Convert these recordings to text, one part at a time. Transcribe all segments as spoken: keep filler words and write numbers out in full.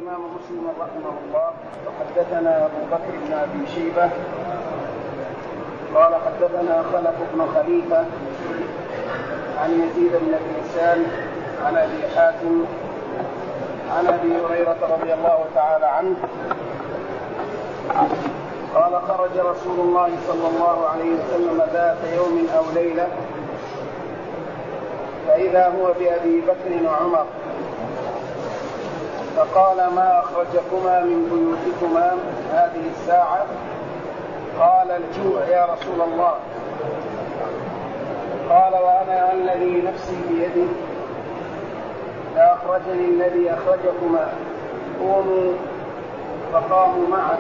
الإمام مسلم رحمه الله. وحدثنا أبو بكر بن أبي شيبة قال حدثنا خلف بن خليفة عن يزيد بن الإنسان عن أبي حاتم عن أبي هريرة رضي الله تعالى عنه قال خرج رسول الله صلى الله عليه وسلم ذات يوم أو ليلة فإذا هو بأبي بكر وعمر فقال ما أخرجكما من بيوتكما هذه الساعة؟ قال الجوع يا رسول الله. قال وأنا الذي نفسي بيده لأخرجني الذي أخرجكما. قوموا. فقاموا معه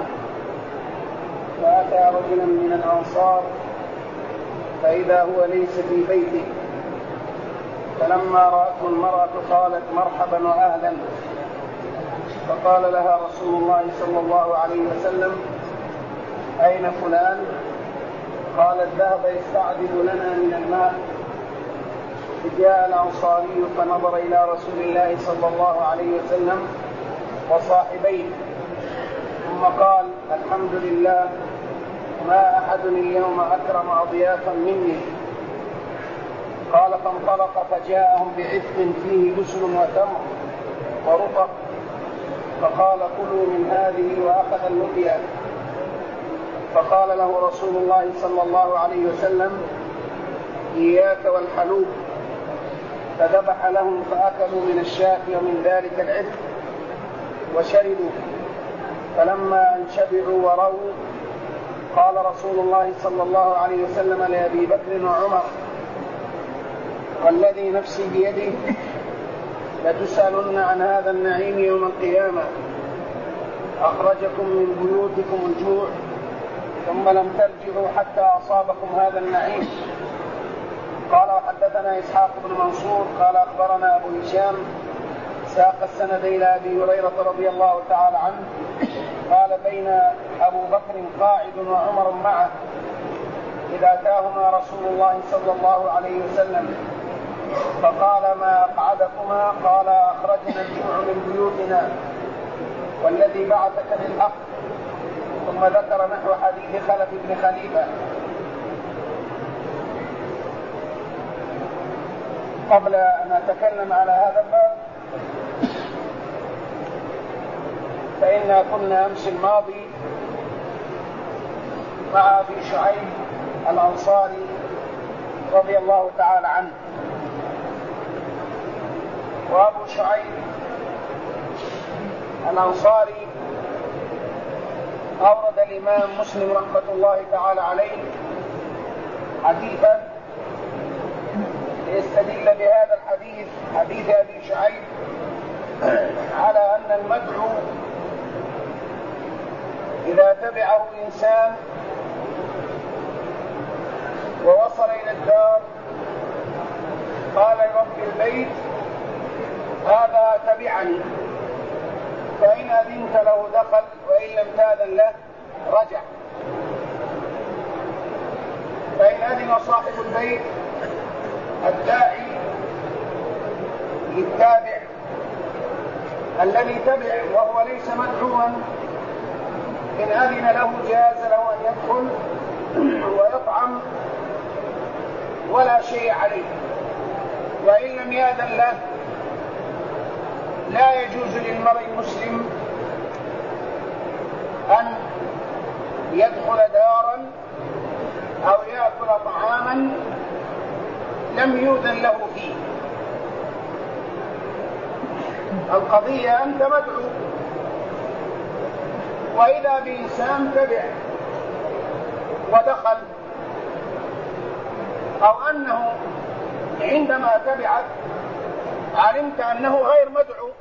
فأتى رجلا من الأنصار فإذا هو ليس في بيته فلما رأته المرأة قالت مرحبا وأهلا. فقال لها رسول الله صلى الله عليه وسلم أين فلان؟ قالت ذهب يستعذب لنا من الماء. فجاء الأنصاري فنظر إلى رسول الله صلى الله عليه وسلم وصاحبيه ثم قال الحمد لله ما أحد اليوم أكرم أضيافا مني. قال فانطلق فجاءهم بعثم فيه بسل وتمر ورطب فقال كلوا من هذه وأخذ اللقيا. فقال له رسول الله صلى الله عليه وسلم إياك والحلوب. فذبح لهم فأكلوا من الشاة ومن ذلك العثم وشربوا. فلما أن شبعوا وروا قال رسول الله صلى الله عليه وسلم لأبي بكر وعمر والذي نفسي بيده لتسألن عن هذا النعيم يوم القيامة. أخرجكم من بيوتكم الجوع ثم لم ترجعوا حتى أصابكم هذا النعيم. قال وحدثنا إسحاق بن منصور قال أخبرنا أبو هشام ساق السند إلى أبي هريرة رضي الله تعالى عنه قال بين أبو بكر قاعد وعمر معه إذا أتاهما رسول الله صلى الله عليه وسلم فقال ما أقعدكما؟ قال أخرجنا الجوع من بيوتنا والذي بعثك بالحق. ثم ذكر نحو حديث خلف بن خليفة. قبل أن أتكلم على هذا الباب فإنا كنا أمس الماضي مع أبي شعيب الأنصاري رضي الله تعالى عنه. وأبو شعيب الأنصاري أورد الإمام مسلم رحمة الله تعالى عليه حديثا ليستدل بهذا الحديث حديث أبي شعيب على أن المدعو إذا تبعه إنسان ووصل إلى الدار قال لرب البيت هذا تبعني فإن أذنت له دخل وإن لم تأذن له رجع. فإن أذن صاحب البيت الداعي للتابع الذي تبع وهو ليس مدعوا إن أذن له جاز له أن يدخل ويطعم ولا شيء عليه. وإن لم يأذن له لا يجوز للمرء المسلم أن يدخل دارا أو يأكل طعاما لم يؤذن له فيه. القضية أنت مدعو وإذا بإنسان تبع ودخل أو أنه عندما تبعك علمت أنه غير مدعو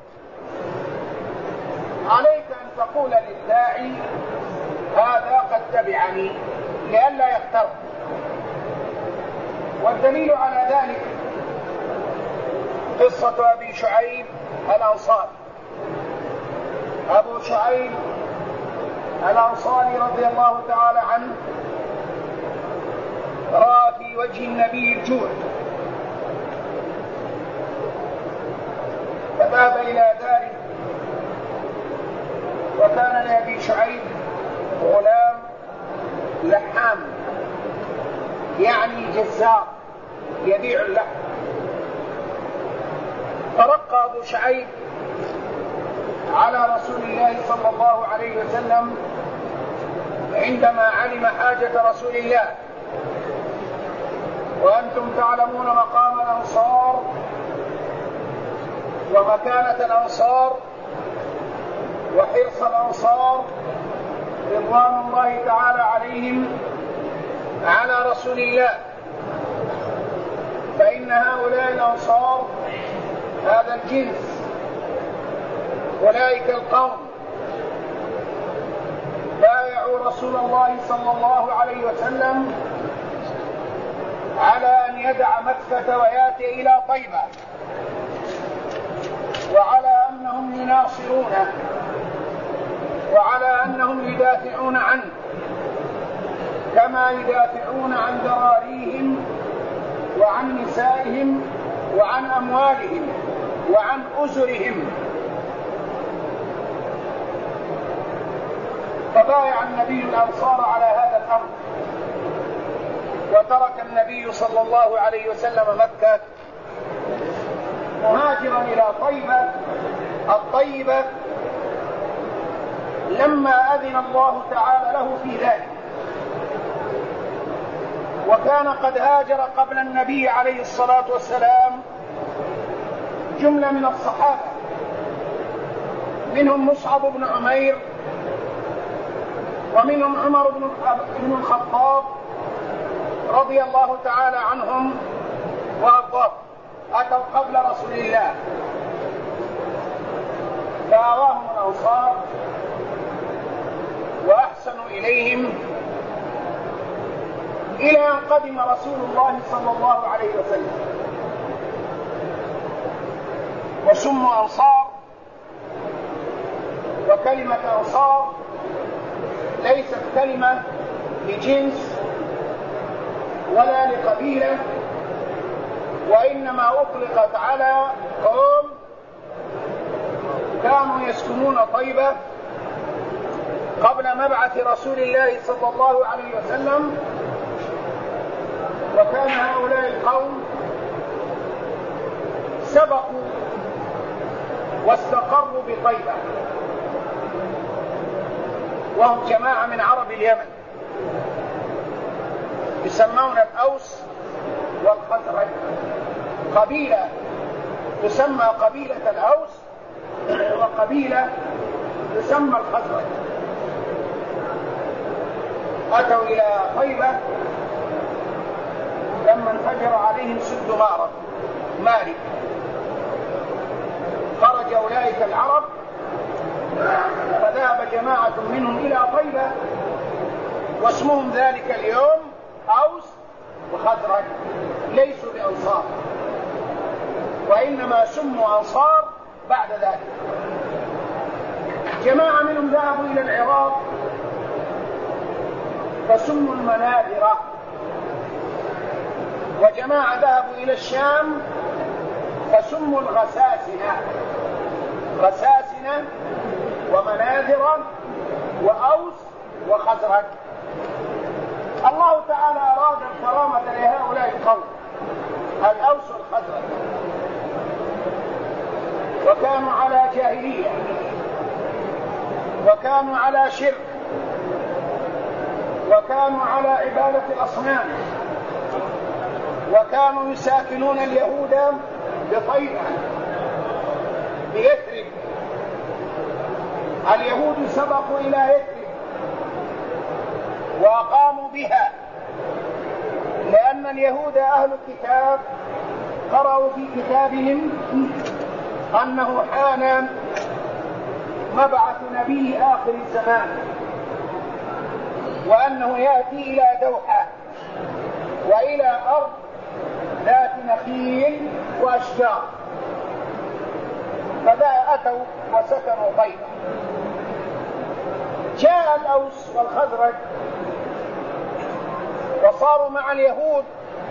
عليك أن تقول للداعي هذا قد تبعني لئلا يغتر. والدليل على ذلك قصة أبي شعيب الأنصاري. أبو شعيب الأنصاري رضي الله تعالى عنه رأى في وجه النبي الجوع فذهب إلى داره وكان لأبي شعيب غلام لحام يعني جزار يبيع اللحم. فرق أبو شعيب على رسول الله صلى الله عليه وسلم عندما علم حاجة رسول الله. وأنتم تعلمون مقام الأنصار ومكانة الأنصار وحرص الأنصار رضوان الله تعالى عليهم على رسول الله. فإن هؤلاء الأنصار هذا الجنس أولئك القوم بايعوا رسول الله صلى الله عليه وسلم على أن يدع مكة ويأتي إلى طيبة، وعلى أنهم يناصرونه، وعلى أنهم يدافعون عنه كما يدافعون عن ذراريهم وعن نسائهم وعن أموالهم وعن أسرهم. فبايع النبي الأنصار على هذا الأمر، وترك النبي صلى الله عليه وسلم مكة مهاجرا إلى طيبة الطيبة لما أذن الله تعالى له في ذلك. وكان قد هاجر قبل النبي عليه الصلاة والسلام جملة من الصحابة، منهم مصعب بن عمير، ومنهم عمر بن الخطاب رضي الله تعالى عنهم وأرضاهم، أتوا قبل رسول الله فآواهم الأنصار وأحسنوا إليهم إلى أن قدم رسول الله صلى الله عليه وسلم وسموا أنصار. وكلمة أنصار ليست كلمة لجنس ولا لقبيلة، وإنما أطلقت على قوم كانوا يسكنون طيبة قبل مبعث رسول الله صلى الله عليه وسلم. وكان هؤلاء القوم سبقوا واستقروا بطيبة، وهم جماعة من عرب اليمن يسمون الأوس والخزرج، قبيلة تسمى قبيلة الأوس وقبيلة تسمى الخزرج. أتوا إلى طيبة لما انفجر عليهم سد مارب مالك، خرج أولئك العرب فذهب جماعة منهم إلى طيبة، واسمهم ذلك اليوم أوس وخزرج، ليسوا بأنصار، وإنما سموا أنصار بعد ذلك. جماعة منهم ذهبوا إلى العراق فسموا المناذرة، وجماعة ذهبوا إلى الشام فسموا الغساسنة، غساسنة ومناذرة وأوس وخزرج. الله تعالى أراد الكرامة لهؤلاء القوم الأوس والخزرج، وكانوا على جاهلية وكانوا على شرك وكانوا على عبادة الأصنام، وكانوا يساكنون اليهود بطيبة بيثرب. اليهود سبقوا إلى يثرب وأقاموا بها، لأن اليهود أهل الكتاب قرأوا في كتابهم أنه حان مبعث نبي آخر الزمان، وأنه يأتي إلى دوحة وإلى أرض ذات نخيل وأشجار، فذا أتوا وسكنوا طيبة. جاء الأوس والخزرج وصاروا مع اليهود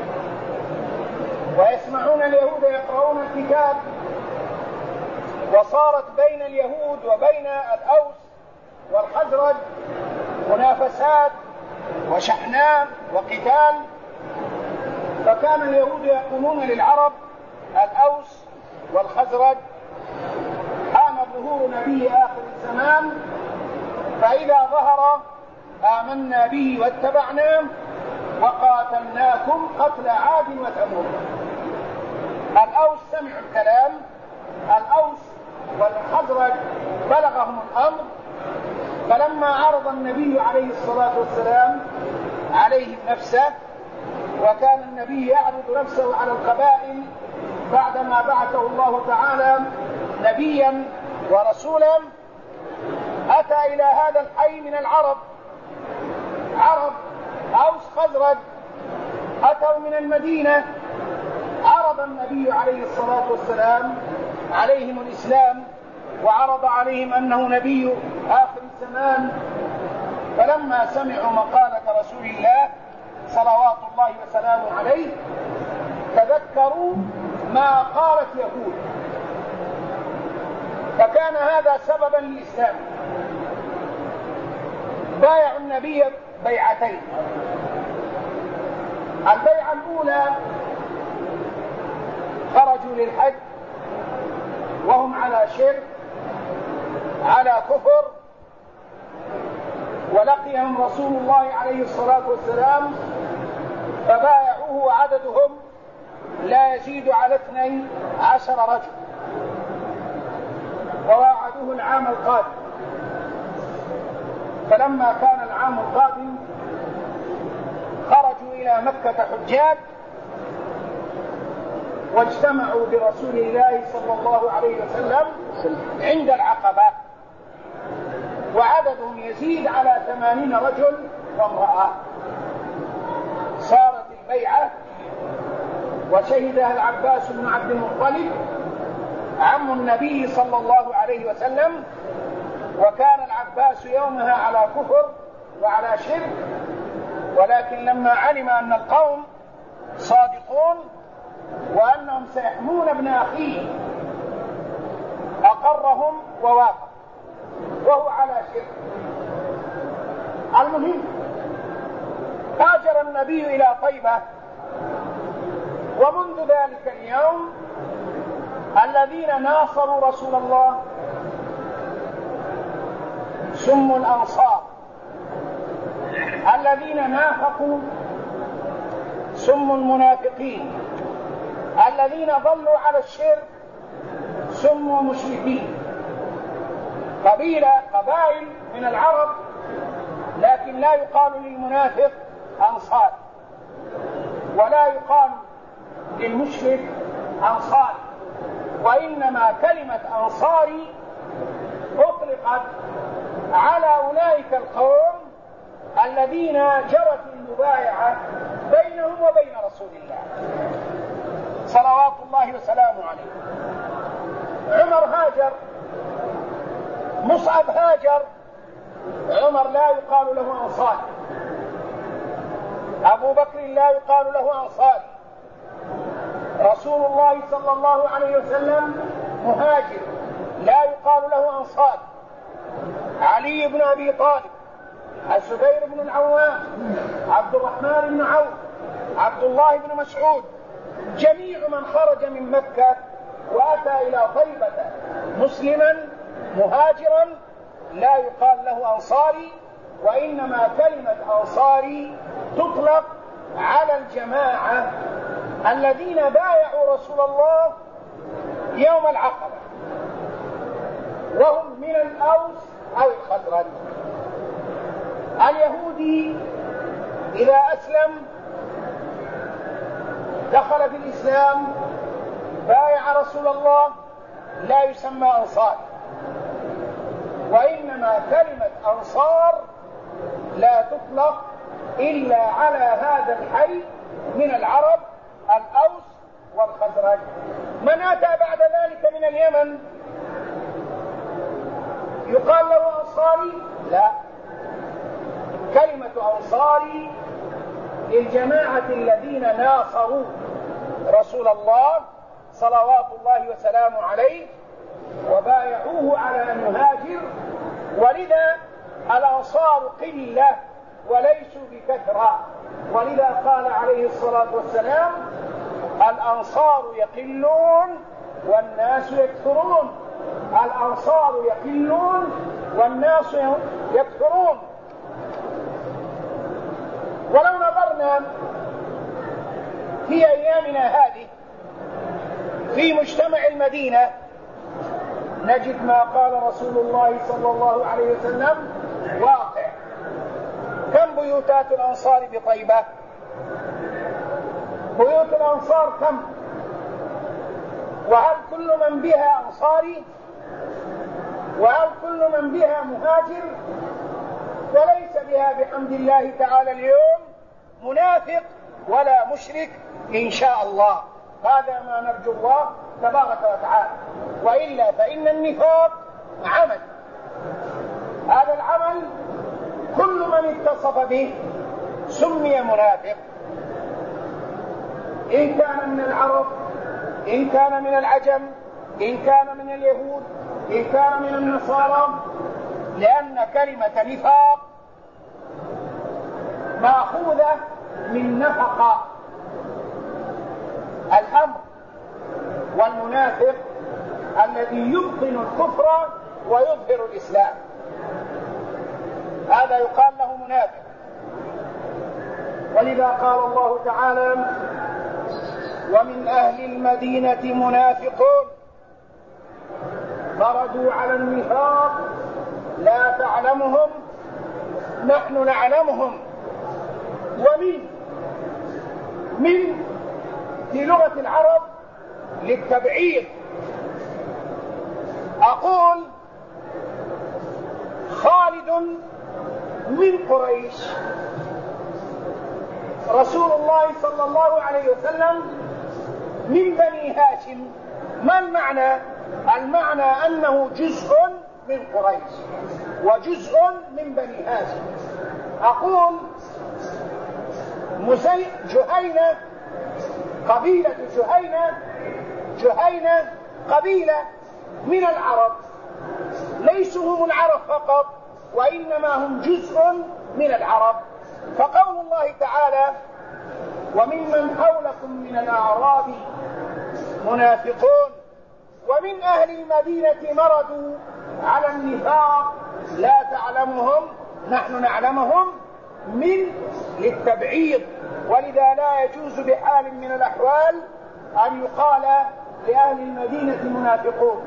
ويسمعون اليهود يقرؤون الكتاب، وصارت بين اليهود وبين الأوس والخزرج منافسات وشحناء وقتال، فكان اليهود يقولون للعرب الأوس والخزرج حان ظهور نبي آخر الزمان، فإذا ظهر آمنا به واتبعناه وقاتلناكم قتل عاد وثمود. الأوس سمعوا الكلام، الأوس والخزرج بلغهم الأمر، فلما عرض النبي عليه الصلاة والسلام عليهم نفسه، وكان النبي يعرض نفسه على القبائل بعدما بعثه الله تعالى نبيا ورسولا، أتى إلى هذا الحي من العرب، عرب أوس خزرج أتوا من المدينة، عرض النبي عليه الصلاة والسلام عليهم الإسلام وعرض عليهم أنه نبي آخر الزمان، فلما سمعوا مقالة رسول الله صلوات الله وسلامه عليه تذكروا ما قالت يهود، فكان هذا سببا للإسلام. بايعوا النبي بيعتين، البيعة الأولى خرجوا للحج وهم على شرك على كفر، ولقيهم رسول الله عليه الصلاة والسلام فبايعوه وعددهم لا يزيد على اثني عشر رجل، وواعدوه العام القادم. فلما كان العام القادم خرجوا إلى مكة حجاج واجتمعوا برسول الله صلى الله عليه وسلم عند العقبة، وعددهم يزيد على ثمانين رجل وامرأة. صارت البيعة وشهدها العباس بن عبد المطلب عم النبي صلى الله عليه وسلم، وكان العباس يومها على كفر وعلى شرك، ولكن لما علم أن القوم صادقون وأنهم سيحمون ابن أخيه أقرهم ووافق وهو على شرك. المهم هاجر النبي إلى طيبة، ومنذ ذلك اليوم الذين ناصروا رسول الله سموا الأنصار، الذين نافقوا سموا المنافقين، الذين ظلوا على الشرك سموا مشركين. قبيلة قبائل من العرب، لكن لا يقال للمنافق أنصار ولا يقال للمشرك أنصار، وإنما كلمة أنصاري أطلقت على أولئك القوم الذين جرت المبايعة بينهم وبين رسول الله صلوات الله وسلامه عليه. عمر هاجر، مصعب هاجر، عمر لا يقال له أنصاري، أبو بكر لا يقال له أنصاري، رسول الله صلى الله عليه وسلم مهاجر لا يقال له أنصاري، علي بن أبي طالب، الزبير بن العوام، عبد الرحمن بن عوف، عبد الله بن مسعود، جميع من خرج من مكة وأتى إلى طيبة مسلما مهاجرا لا يقال له أنصاري، وإنما كلمة أنصاري تطلق على الجماعة الذين بايعوا رسول الله يوم العقبة، وهم من الأوس أو الخزرج. اليهودي إذا أسلم دخل في الإسلام بايع رسول الله لا يسمى أنصار، وإنما كلمة أنصار لا تطلق إلا على هذا الحي من العرب الأوس والخزرج. من أتى بعد ذلك من اليمن يقال له أنصاري؟ لا، كلمة أنصاري للجماعة الذين ناصروا رسول الله صلوات الله وسلامه عليه وبايعوه على أن يهاجر، ولذا الأنصار قلة وليسوا بكثرة، ولذا قال عليه الصلاة والسلام: الأنصار يقلون والناس يكثرون. الأنصار يقلون والناس يكثرون. ولو نظرنا في أيامنا هذه في مجتمع المدينة نجد ما قال رسول الله صلى الله عليه وسلم واقع. كم بيوتات الأنصار بطيبة؟ بيوت الأنصار كم؟ وهل كل من بها أنصاري؟ وهل كل من بها مهاجر؟ وليس بها بحمد الله تعالى اليوم منافق ولا مشرك إن شاء الله. هذا ما نرجو الله تبارك وتعالى، وإلا فإن النفاق عمل. هذا العمل كل من اتصف به سمي منافق، إن كان من العرب، إن كان من العجم، إن كان من اليهود، إن كان من النصارى، لأن كلمة نفاق مأخوذة من نفق الأمر، والمنافق الذي يبطن الكفر ويظهر الإسلام، هذا يقال له منافق. ولذا قال الله تعالى: ومن أهل المدينة منافقون مردوا على النفاق لا تعلمهم نحن نعلمهم. ومن من في لغة العرب للتبعيض. أقول خالد من قريش، رسول الله صلى الله عليه وسلم من بني هاشم. ما المعنى؟ المعنى أنه جزء من قريش وجزء من بني هاشم. أقول مسي... جهينة، قبيلة جهينة، جهينة قبيلة من العرب، ليسوا هم العرب فقط وإنما هم جزء من العرب. فقول الله تعالى: وممن حولكم من الأعراب منافقون ومن أهل المدينة مردوا على النفاق لا تعلمهم نحن نعلمهم، من للتبعيض. ولذا لا يجوز بحال من الأحوال أن يقال لأهل المدينة منافقون.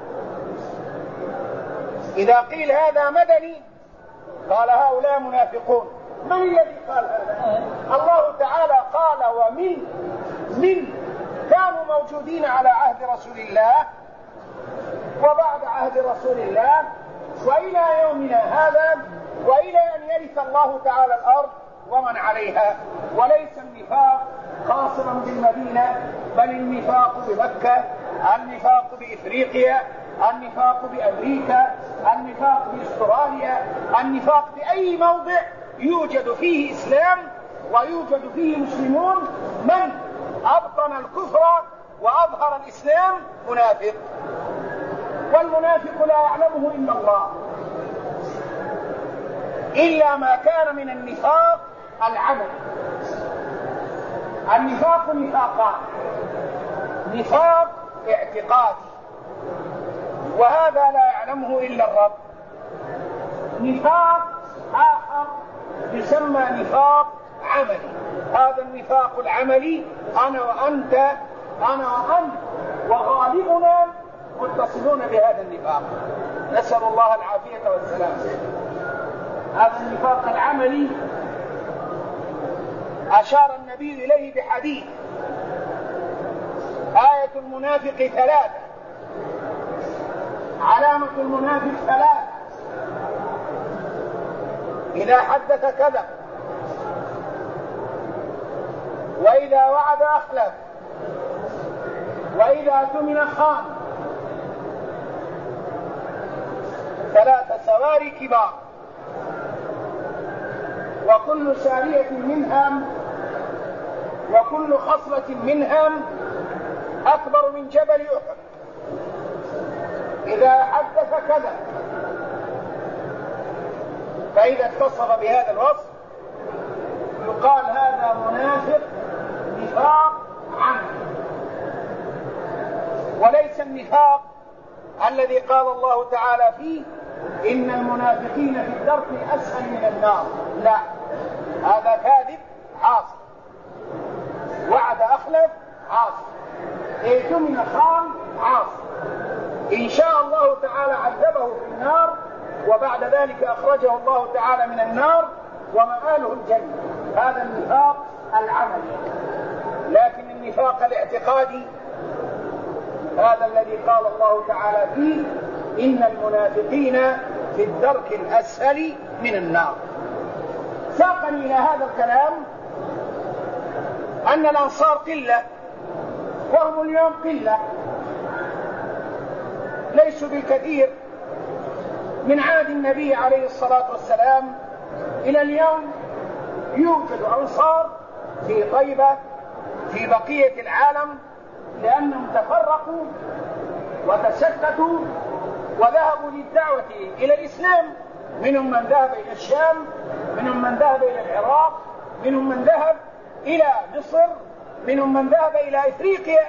إذا قيل هذا مدني قال هؤلاء منافقون. من الذي قال هذا؟ الله تعالى قال: ومن من كانوا موجودين على عهد رسول الله وبعد عهد رسول الله وإلى يومنا هذا، وإلى أن يرث الله تعالى الأرض ومن عليها. وليس النفاق خاصا بالمدينة، بل النفاق بمكة، النفاق بإفريقيا، النفاق بأمريكا، النفاق بأستراليا، النفاق بأي موضع يوجد فيه إسلام ويوجد فيه مسلمون. من أبطن الكفر وأظهر الإسلام منافق، والمنافق لا يعلمه إلا الله، إلا ما كان من النفاق العمل. النفاق نفاقان: نفاق اعتقادي وهذا لا يعلمه إلا الرب، نفاق آخر يسمى نفاق عملي. هذا النفاق العملي أنا وأنت، أنا وأنت وغالبنا متصلون بهذا النفاق، نسأل الله العافية والسلام. هذا النفاق العملي أشار النبي إليه بحديث: آية المنافق ثلاثة، علامة المنافق ثلاثة: إذا حدث كذب، وإذا وعد أخلف، وإذا اؤتمن خان. ثلاثة سواري كبار، وكل سارية منها وكل خصلة منها أكبر من جبل أحد. إذا حدث كذب، فإذا اتصف بهذا الوصف يقال هذا منافق نفاق عملي، وليس النفاق الذي قال الله تعالى فيه إن المنافقين في الدرك الأسفل من النار، لا، هذا كاذب عاصي، وعد أخلف عاصي، ائتمن خان عاصي، إن شاء الله تعالى عذبه في النار وبعد ذلك أخرجه الله تعالى من النار ومآله الجنة. هذا النفاق العملي. لكن النفاق الاعتقادي هذا الذي قال الله تعالى فيه إن المنافقين في الدرك الأسفل من النار. ساقني إلى هذا الكلام أن الأنصار قلة وهم اليوم قلة، ليسوا بالكثير. من عهد النبي عليه الصلاة والسلام إلى اليوم يوجد أنصار في طيبة في بقية العالم، لأنهم تفرقوا وتشتتوا وذهبوا للدعوة إلى الإسلام. منهم من ذهب إلى الشام، منهم من ذهب إلى العراق، منهم من ذهب إلى مصر، منهم من ذهب إلى إفريقيا،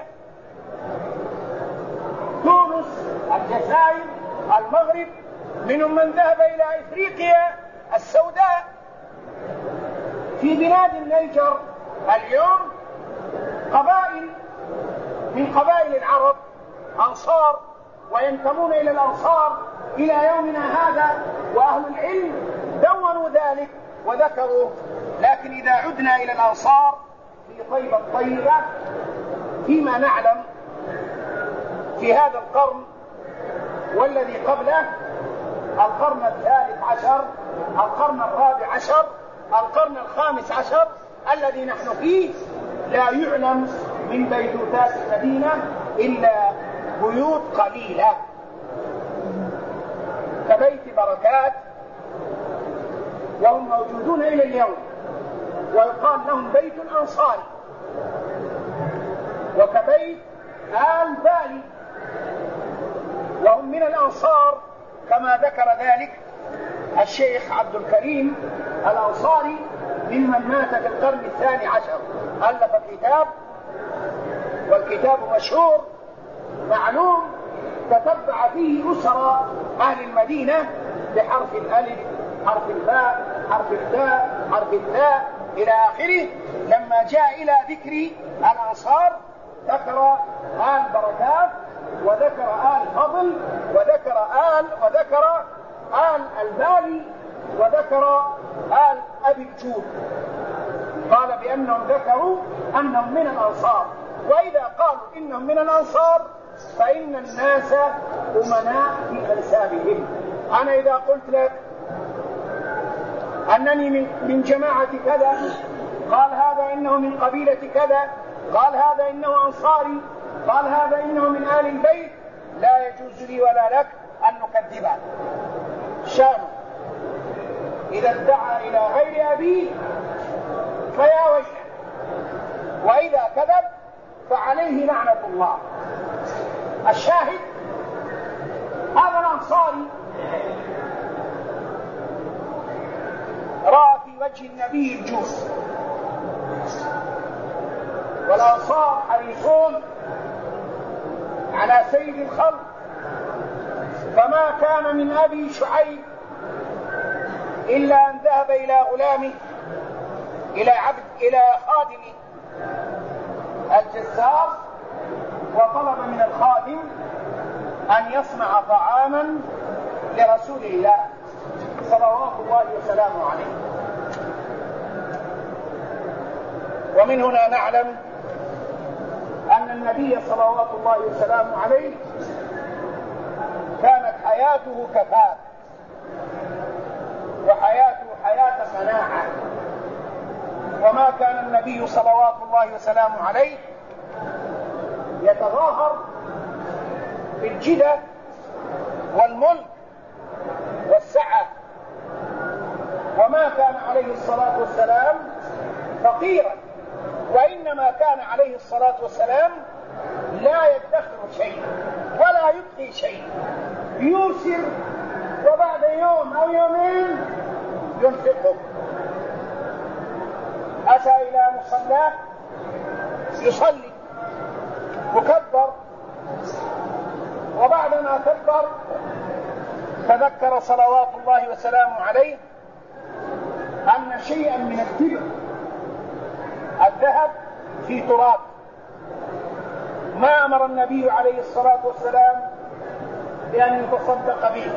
تونس، الجزائر، المغرب، منهم من ذهب إلى إفريقيا السوداء. في بلاد النيجر اليوم قبائل من قبائل العرب أنصار وينتمون إلى الأنصار إلى يومنا هذا، وأهل العلم دونوا ذلك وذكروا. لكن إذا عدنا إلى الأنصار في طيبة الطيبة فيما نعلم في هذا القرن والذي قبله، القرن الثالث عشر، القرن الرابع عشر، القرن الخامس عشر الذي نحن فيه، لا يعلم من بيتوتات المدينة إلا بيوت قليلة كبيت بركات، وهم موجودون إلى اليوم، ويقال لهم بيت الأنصاري، وكبيت آل بالي، وهم من الأنصار كما ذكر ذلك الشيخ عبد الكريم الأنصاري ممن مات في القرن الثاني عشر، ألف كتاب، والكتاب مشهور معلوم، تتبع فيه أسرى أهل المدينة بحرف الألف، حرف الباء، حرف التاء، حرف التاء إلى آخره. لما جاء إلى ذكر الأنصار ذكر آل بركات، وذكر آل فضل، وذكر آل وذكر آل البالي، وذكر آل أبي الجود. قال بأنهم ذكروا أنهم من الأنصار، وإذا قالوا إنهم من الأنصار فإن الناس أمناء في أنسابهم. أنا إذا قلت لك أنني من جماعة كذا، قال هذا إنه من قبيلة كذا، قال هذا إنه أنصاري، قال هذا إنه من آل البيت، لا يجوز لي ولا لك أن نكذبه. شانه إذا ادعى إلى غير أبيه فيا ويله، وإذا كذب فعليه لعنة الله. الشاهد هذا الأنصاري رأى في وجه النبي الجود، والأنصار حريصون على سيد الخلق، فما كان من أبي شعيب إلا أن ذهب إلى غلامه، إلى عبد إلى خادمه الجزار، وطلب من الخادم أن يصنع طعاما لرسول الله صلوات الله وسلامه عليه. ومن هنا نعلم أن النبي صلوات الله وسلامه عليه كانت حياته كفاف، وحياته حياة مناعة، وما كان النبي صلوات الله وسلامه عليه يتظاهر بالجدة والملك والسعة، وما كان عليه الصلاة والسلام فقيرا، وإنما كان عليه الصلاة والسلام لا يدخر شيء ولا يبقي شيء، يوسر وبعد يوم أو يومين ينفقه. أتى إلى مصلاه يصلي وكبر، وبعدما كبر تذكر صلوات الله وسلامه عليه أن شيئا من التبر الذهب في تراب، ما أمر النبي عليه الصلاة والسلام بأن يتصدق به،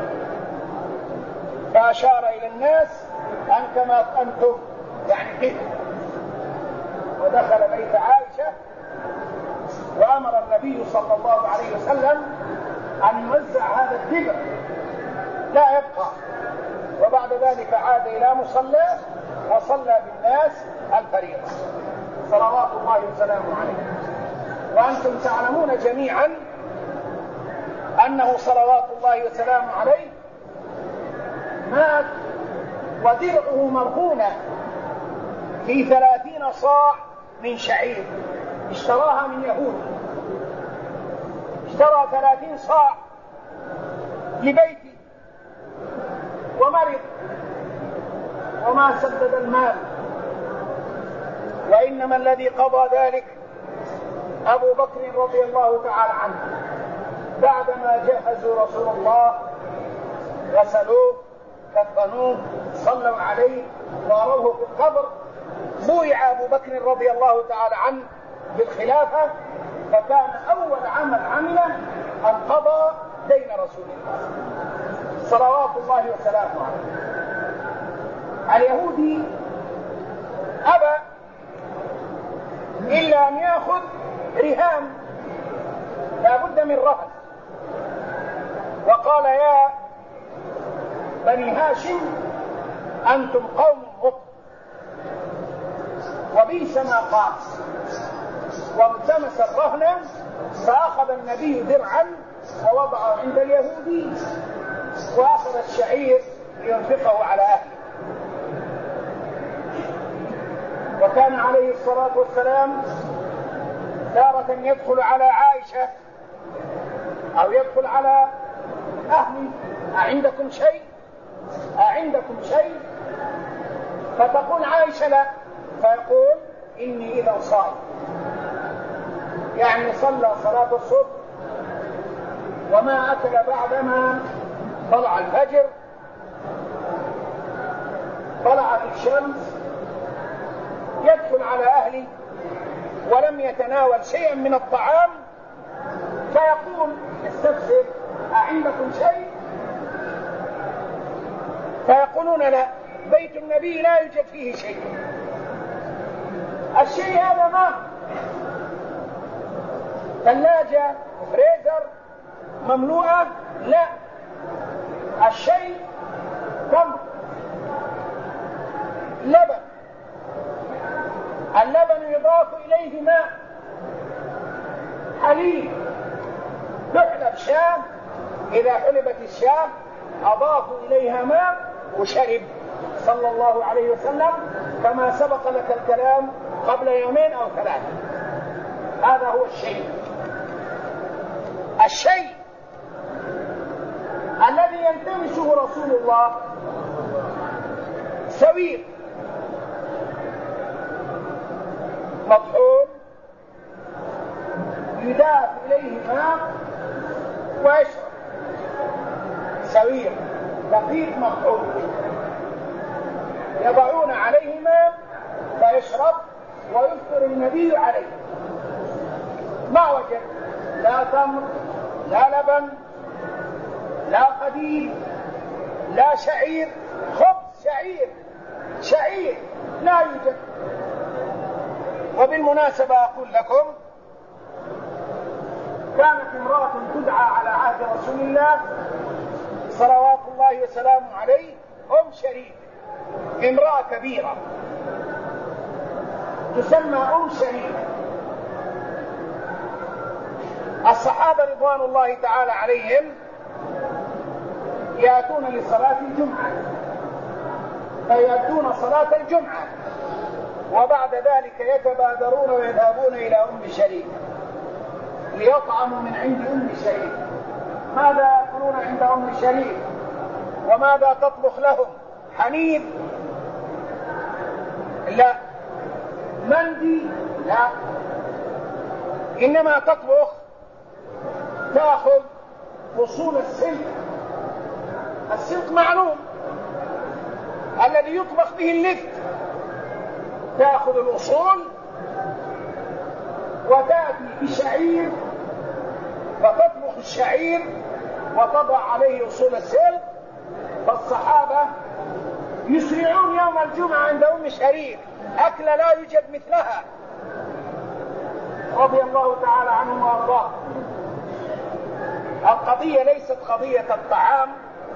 فأشار إلى الناس أن كما أنتم يعني كده، ودخل بيت عائشة وأمر النبي صلى الله عليه وسلم أن يوزع هذا التبر لا يبقى، وبعد ذلك عاد إلى مصلاه وصلى بالناس الفريضة صلوات الله وسلامه عليه. وأنتم تعلمون جميعا أنه صلوات الله وسلامه عليه مات ودرعه مرهونة في ثلاثين صاع من شعير اشتراها من يهود، اشترى ثلاثين صاع لبيته ومرض وما سدد المال، وإنما الذي قضى ذلك أبو بكر رضي الله تعالى عنه، بعدما جهزوا رسول الله غسلوه كفنوه صلوا عليه وأروه في القبر، بويع أبو بكر رضي الله تعالى عنه بالخلافة، فكان أول عمل عمله أن قضى دين رسول الله صلوات الله وسلامه عليه. اليهودي أبى إلا أن يأخذ رهان، لا بد من رهن، وقال يا بني هاشم أنتم قوم بطل، وبئس ما قال، والتمس الرهن، فأخذ النبي درعا ووضعه عند اليهودي وأخذ الشعير لينفقه على أهله. وكان عليه الصلاة والسلام تارة يدخل على عائشة أو يدخل على أهلي أعندكم شيء أعندكم شيء فتقول عائشة لا، فيقول إني إذا صائم، يعني صلى صلاة الصبح وما أكل بعدما طلع الفجر، طلعت الشمس، يدخل على أهلي ولم يتناول شيئا من الطعام، فيقول استفسر أعندكم شيء؟ فيقولون لا، بيت النبي لا يوجد فيه شيء. الشيء هذا ما ثلاجة فريزر مملوءة، لا، الشيء تمر، لبن، اللبن يضاف إليه ماء، حليب، تحلب شاة، إذا حلبت الشاة أضافوا إليها ماء وشرب صلى الله عليه وسلم، كما سبق لك الكلام قبل يومين أو ثلاثة. هذا هو الشيء الشيء الذي يلتمسه رسول الله سويق مطحون يضاف إليه ماء ويشرب، سويق دقيق مطحون يضعون عليه ماء فيشرب ويفطر النبي عليه. ما وجد لا تمر لا لبن لا قديم لا شعير، خبز شعير شعير لا يوجد. وبالمناسبة أقول لكم، كانت امرأة تدعى على عهد رسول الله صلوات الله وسلامه عليه أم شريك، امرأة كبيرة تسمى أم شريك. الصحابة رضوان الله تعالى عليهم يأتون لصلاة الجمعة فيأتون صلاة الجمعة، وبعد ذلك يتبادرون ويذهبون إلى أم شريك ليطعموا من عند أم شريك. ماذا يأكلون عند أم شريك وماذا تطبخ لهم؟ حنيذ لا. مندي؟ لا. إنما تطبخ، تأخذ أصول السلق. السلق معلوم الذي يطبخ به اللفت، تأخذ الأصول وتأتي بشعير فتطبخ الشعير وتضع عليه أصول السلق. فالصحابة يسرعون يوم الجمعة عند أم شريك، أكل لا يوجد مثلها رضي الله تعالى عنهم وأرضاه. القضية ليست قضية الطعام،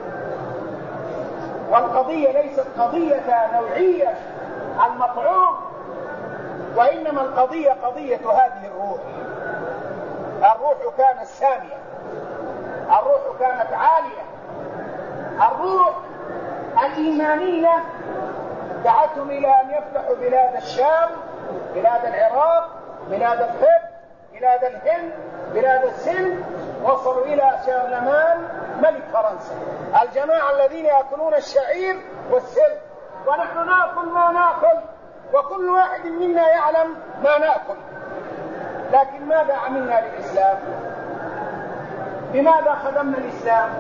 والقضية ليست قضية نوعية المطعوم، وإنما القضية قضية هذه الروح. الروح كانت سامية، الروح كانت عالية، الروح الإيمانية دعتهم إلى أن يفتحوا بلاد الشام، بلاد العراق، بلاد القبط، بلاد الهند، بلاد السند، وصلوا إلى شارلمان ملك فرنسا. الجماعة الذين يأكلون الشعير والسلق، ونحن نأكل ما نأكل، وكل واحد منا يعلم ما نأكل. لكن ماذا عملنا للإسلام؟ بماذا خدمنا الإسلام؟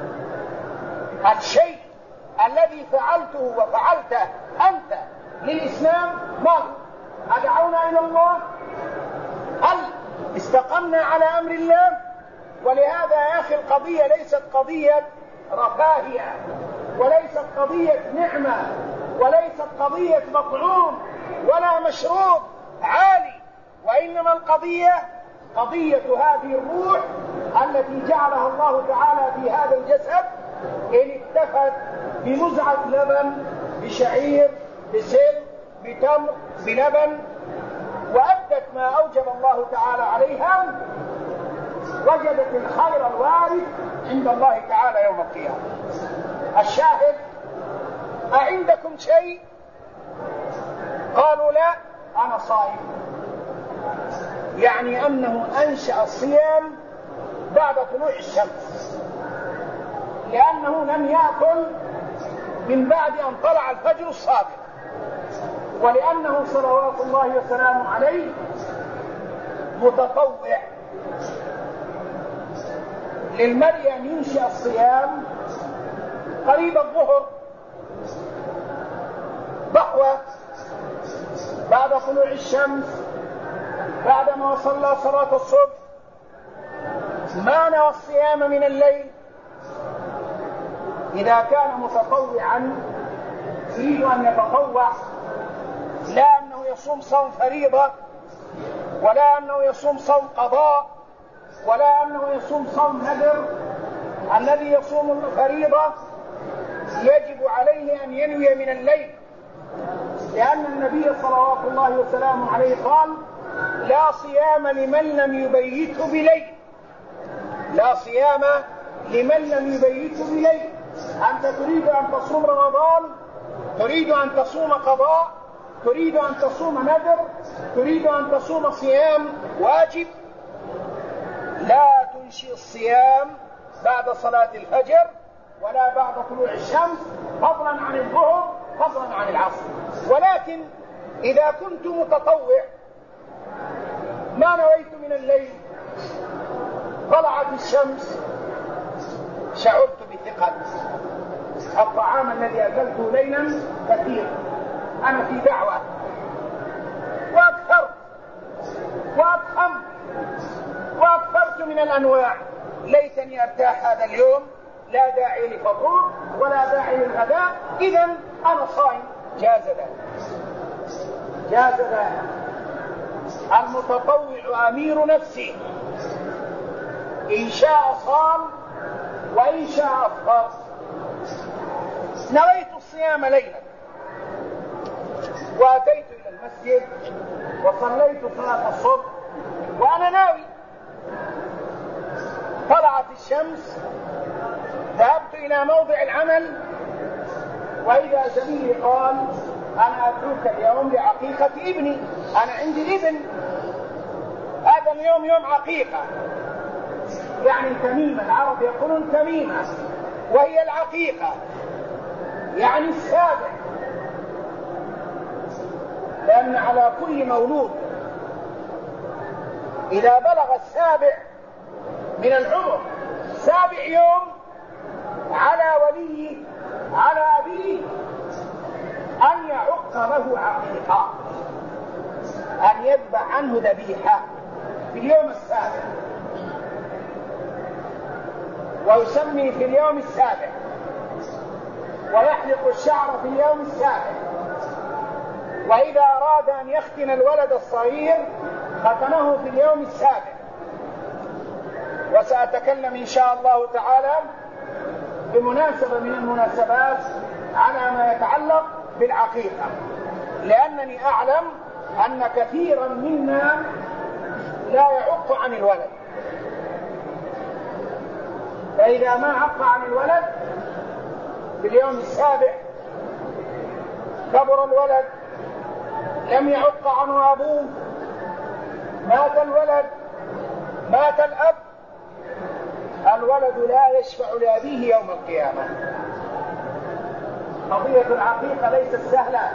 الشيء الذي فعلته وفعلته أنت للإسلام ما هو؟ أدعونا إلى الله؟ هل استقمنا على أمر الله؟ ولهذا يا أخي القضية ليست قضية رفاهية، وليست قضية نعمة، وليست قضية مطعوم ولا مشروب عالي، وإنما القضية قضية هذه الروح التي جعلها الله تعالى في هذا الجسد، إن اكتفت بمزعة لبن، بشعير، بسل، بتمر، بلبن، وأدت ما أوجب الله تعالى عليها، وجدت الخير الوارد عند الله تعالى يوم القيامة. الشاهد: أعندكم شيء؟ قالوا لا. أنا صائم. يعني أنه أنشأ الصيام بعد طلوع الشمس، لأنه لم يأكل من بعد أن طلع الفجر الصادق، ولأنه صلوات الله وسلامه عليه متطوع. للمرء أن ينشأ الصيام قريب الظهر، ضحوة، بعد طلوع الشمس، بعدما صلى صلاة الصبح، ما نوى الصيام من الليل. إذا كان متطوعا يريد أن يتطوع، لا أنه يصوم صوم فريضة، ولا أنه يصوم صوم قضاء، ولا أنه يصوم صوم نذر. الذي يصوم الفريضة يجب عليه أن ينوي من الليل، لأن النبي صلوات الله وسلامه عليه قال: لا صيام لمن لم يبيته بليل. لا صيام لمن لم يبيته بليل. أنت تريد أن تصوم رمضان، تريد أن تصوم قضاء، تريد أن تصوم نذر، تريد أن تصوم صيام واجب، لا تنشئ الصيام بعد صلاة الفجر ولا بعد طلوع الشمس، فضلا عن الظهر، فضلا عن العصر. ولكن إذا كنت متطوع ما نويت من الليل، طلعت الشمس، شعرت بثقل، الطعام الذي أكلته ليلا كثير، أنا في دعوة، وأكثرت وأفهم وأكثرت من الأنواع، ليتني أرتاح هذا اليوم، لا داعي لفطور ولا داعي للغداء، إذن أنا صائم. جاز ذلك، جاز ذلك. المتطوع أمير نفسه، إن شاء صام وإن شاء أفطر. نويت الصيام ليلا وأتيت إلى المسجد وصليت صلاة الصبح وأنا ناوي، طلعت الشمس، ذهبت إلى موضع العمل، وإذا زميلي قال: أنا أترك اليوم لعقيقة ابني، أنا عندي ابن، هذا اليوم يوم عقيقة، يعني تميمة، العرب يقولون تميمة، وهي العقيقة، يعني السابع. لأن على كل مولود إذا بلغ السابع من العمر سابع يوم على ولي على أبيه أن يعق له عقيقة، أن يذبح عنه ذبيحة في اليوم السابع، ويسمي في اليوم السابع، ويحلق الشعر في اليوم السابع، وإذا أراد أن يختن الولد الصغير ختنه في اليوم السابع. وسأتكلم إن شاء الله تعالى بمناسبة من المناسبات على ما يتعلق بالعقيقة، لأنني أعلم أن كثيرا منا لا يعق عن الولد، فإذا ما عق عن الولد في اليوم السابع كبر الولد، لم يعق عنه أبوه، مات الولد، مات الأب، الولد لا يشفع لأبيه يوم القيامة. قضية العقيقة ليست سهلة،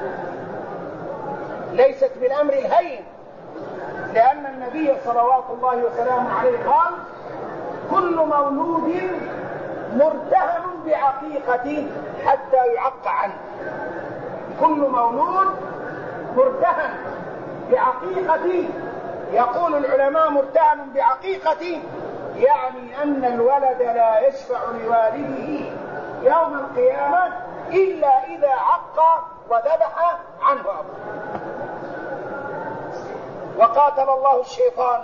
ليست بالأمر الهين، لأن النبي صلوات الله وسلامه عليه قال: كل مولود مرتهن بعقيقة حتى يعق عنه. كل مولود مرتهن بعقيقة، يقول العلماء مرتهن بعقيقة يعني أن الولد لا يشفع لوالده يوم القيامة إلا إذا عق وذبح عنه أبوه. وقاتل الله الشيطان،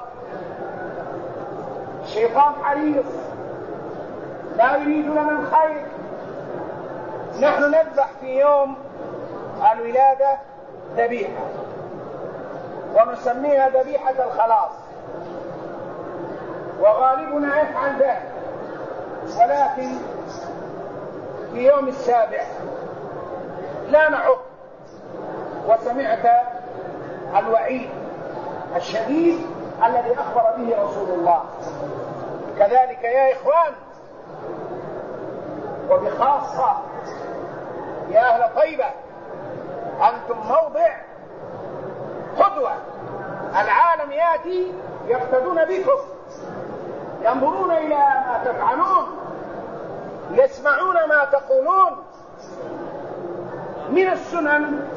الشيطان حريص لا يريد لنا الخير. نحن نذبح في يوم الولادة ذبيحة ونسميها ذبيحة الخلاص، وغالبنا يفعل ذلك، ولكن في يوم السابع لا نعق. وسمعت الوعيد الشديد الذي أخبر به رسول الله. كذلك يا إخوان، وبخاصة يا أهل طيبة، أنتم موضع قدوة. العالم يأتي يقتدون بكم، ينظرون إلى ما تفعلون، يسمعون ما تقولون. من السنن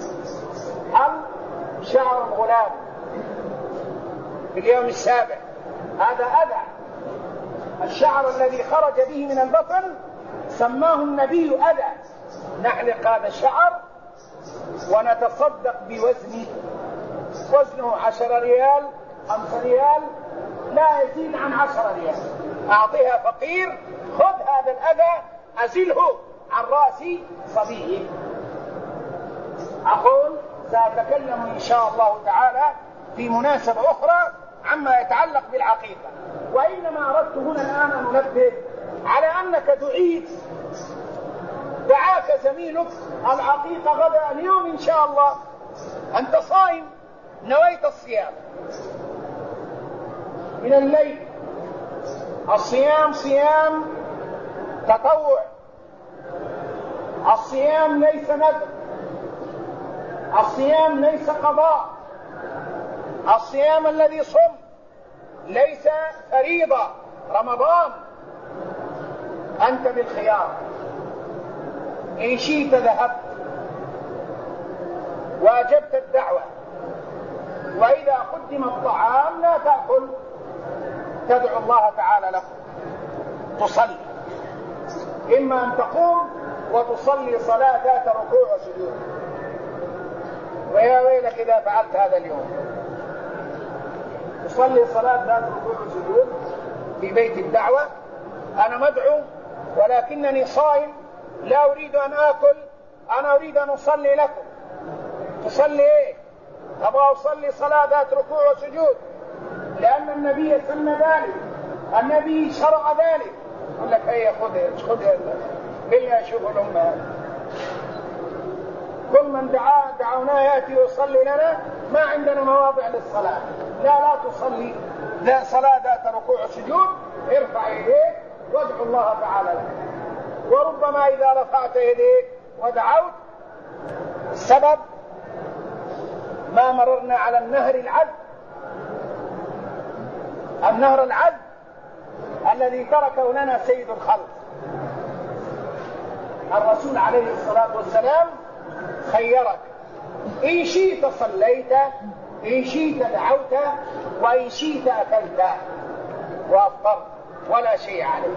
شعر الغلام في اليوم السابع، هذا أذى. الشعر الذي خرج به من البطن سماه النبي أذى. نحلق هذا الشعر ونتصدق بوزنه، وزنه عشر ريال، خمس ريال، لا يزيد عن عشر ريال. أعطيها فقير، خذ هذا الأذى أزله عن رأس صبيه. أقول سأتكلم إن شاء الله تعالى في مناسبة أخرى عما يتعلق بالعقيقة، وإنما أردت هنا الآن أن ننبه على أنك دعيت، دعاك زميلك العقيقة غدا اليوم إن شاء الله، أنت صائم، نويت الصيام من الليل. الصيام صيام تطوع، الصيام ليس ندب، الصيام ليس قضاء، الصيام الذي صم ليس فريضة رمضان. أنت بالخيار، إن شئت ذهبت واجبت الدعوة، وإذا قدم الطعام لا تأكل، تدعو الله تعالى له، تصلي، إما أن تقوم وتصلي صلاة ذات ركوع وسجود. ويا ويلك إذا فعلت هذا اليوم، تصلي صلاة ذات ركوع وسجود في بيت الدعوة. أنا مدعو ولكنني صائم، لا أريد أن آكل، أنا أريد أن أصلي لكم. تصلي إيه؟ أبغى أصلي صلاة ذات ركوع وسجود، لأن النبي سن ذلك، النبي شرع ذلك. يقول لك هيا خذ خذ بالله، شوف الأمة، كل من دعا دعونا يأتي ويصلي لنا، ما عندنا مواضع للصلاة. لا لا تصلي ذا صلاة ذات ركوع وسجود، ارفع يديك وادعو الله تعالى لك. وربما إذا رفعت يديك ودعوت السبب ما كنا على النهر العذب، النهر العذب الذي تركه لنا سيد الخلق الرسول عليه الصلاة والسلام، خيرك إن شئت صليت، إن شئت دعوت، وإن شئت أكلت وأفطرت ولا شيء عليك.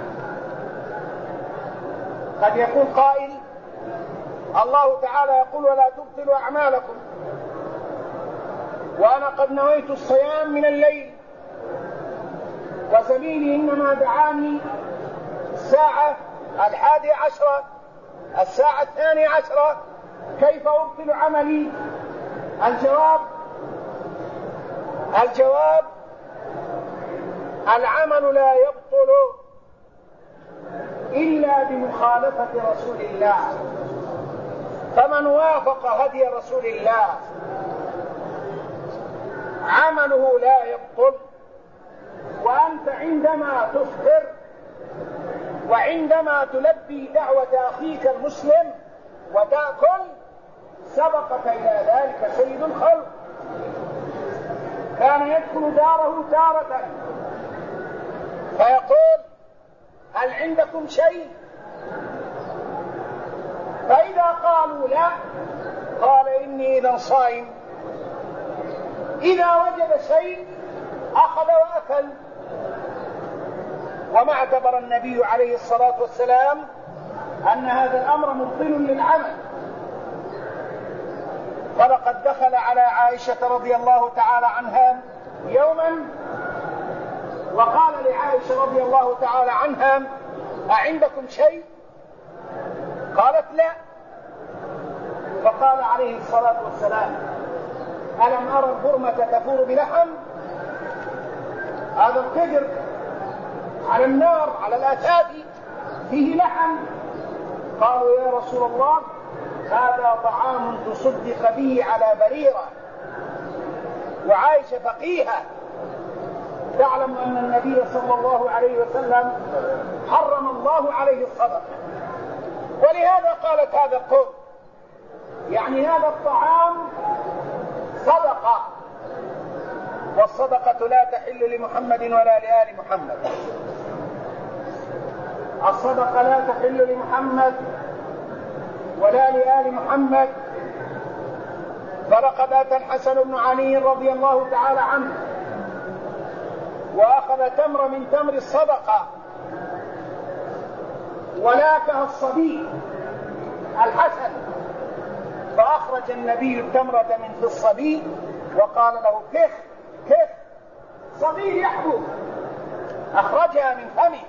قد يكون قائل الله تعالى يقول ولا تبطلوا أعمالكم، وأنا قد نويت الصيام من الليل وسبيلي إنما دعاني الساعة الحادية عشرة الساعة الثانية عشرة، كيف أبطل عملي؟ الجواب الجواب العمل لا يبطل إلا بمخالفة رسول الله، فمن وافق هدي رسول الله عمله لا يبطل. وأنت عندما تفطر وعندما تلبي دعوة أخيك المسلم وتأكل سبقك إلى ذلك سيد الخلق، كان يدخل داره تارة فيقول هل عندكم شيء؟ فإذا قالوا لا قال إني إذا صائم. إذا وجد شيء أخذ وأكل. وما اعتبر النبي عليه الصلاة والسلام أن هذا الأمر مبطل للعمل، فلقد دخل على عائشة رضي الله تعالى عنها يوما وقال لعائشة رضي الله تعالى عنها أعندكم شيء؟ قالت لا. فقال عليه الصلاة والسلام ألم أرى البرمة تفور بلحم؟ هذا القدر على النار على الأتات فيه لحم. قالوا يا رسول الله هذا طعام تصدق به على بريرة. وعائشة فقيهة تعلم أن النبي صلى الله عليه وسلم حرم الله عليه الصدقة، ولهذا قالت هذا القول، يعني هذا الطعام صدقة، والصدقة لا تحل لمحمد ولا لآل محمد. الصدقة لا تحل لمحمد ولا لآل محمد. فلقد أتى الحسن بن علي رضي الله تعالى عنه وأخذ تمر من تمر الصدقة ولاكها الصبي الحسن، فأخرج النبي التمرة من في الصبي وقال له كخ كخ، صبي يحبو، أخرجها من فمه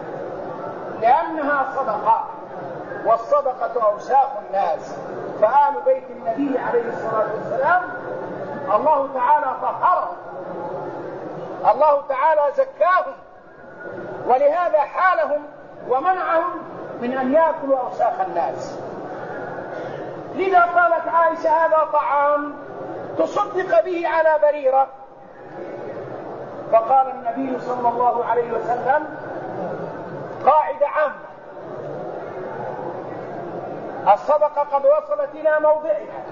لأنها صدقة، والصدقة أوساخ الناس. فآل بيت النبي عليه الصلاة والسلام الله تعالى طهرهم، الله تعالى زكاهم، ولهذا حالهم ومنعهم من أن يأكلوا أوساخ الناس. لذا قالت عائشة هذا طعام تصدق به على بريرة. فقال النبي صلى الله عليه وسلم قاعدة عامة، الصدقة قد وصلت إلى موضعها،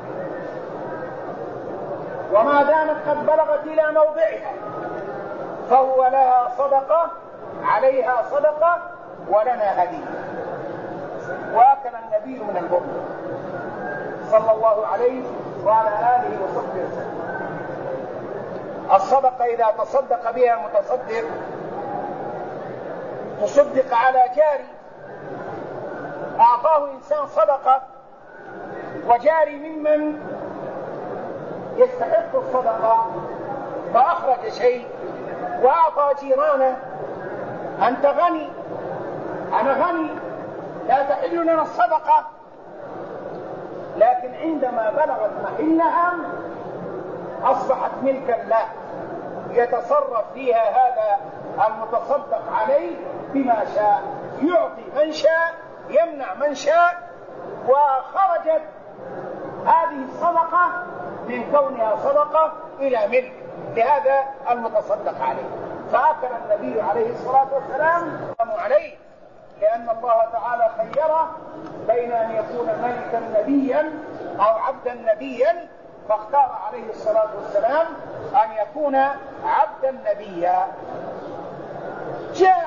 وما دامت قد بلغت إلى موضعها فهو لها صدقة عليها صدقة ولنا هدية. وأكل النبي من البر صلى الله عليه وعلى آله وصحبه وسلم. الصدقة إذا تصدق بها متصدق تصدق على جاري، أعطاه إنسان صدقة وجاري ممن يستحق الصدقة فأخرج شيء وأعطى جيرانه أنت غني أنا غني لا تحل لنا الصدقة، لكن عندما بلغت محلها أصبحت ملكا له يتصرف فيها هذا المتصدق عليه بما شاء، يعطي من شاء يمنع من شاء. وخرجت هذه الصدقة من كونها صدقة إلى ملك لهذا المتصدق عليه. فأكل النبي عليه الصلاة والسلام عليه، لأن الله تعالى خيره بين أن يكون ملكا نبيا أو عبدا نبيا فاختار عليه الصلاة والسلام أن يكون عبدا نبيا. جاء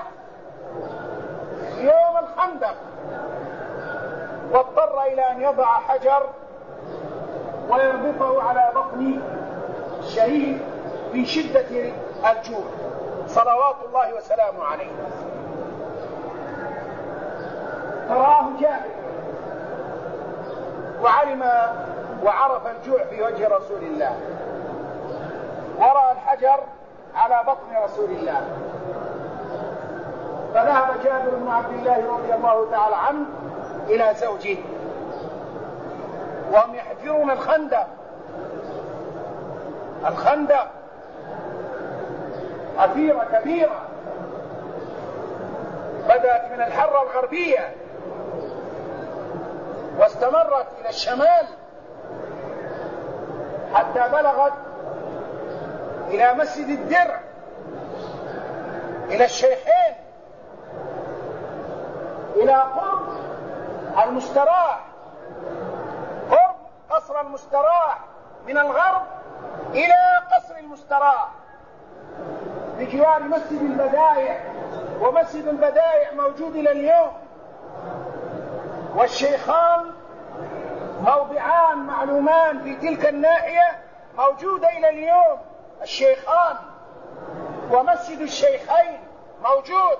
يوم الخندق واضطر إلى أن يضع حجر ويربطه على بطن الشهيد في شدة الجوع صلوات الله وسلامه عليه. فرآه جابر وعلم وعرف الجوع في وجه رسول الله، ورأى الحجر على بطن رسول الله، فذهب جابر بن عبد الله رضي الله تعالى عنه إلى زوجه وهم يحفرون الخندق. الخندق حفيرة كبيرة بدأت من الحرة الغربية واستمرت إلى الشمال حتى بلغت إلى مسجد الدرع، إلى الشيخين، إلى قرب المستراح، قرب قصر المستراح من الغرب إلى قصر المستراح بجوار مسجد البدائع، ومسجد البدائع موجود إلى اليوم، والشيخان موضعان معلومان في تلك الناحية موجودة إلى اليوم، الشيخان ومسجد الشيخين موجود.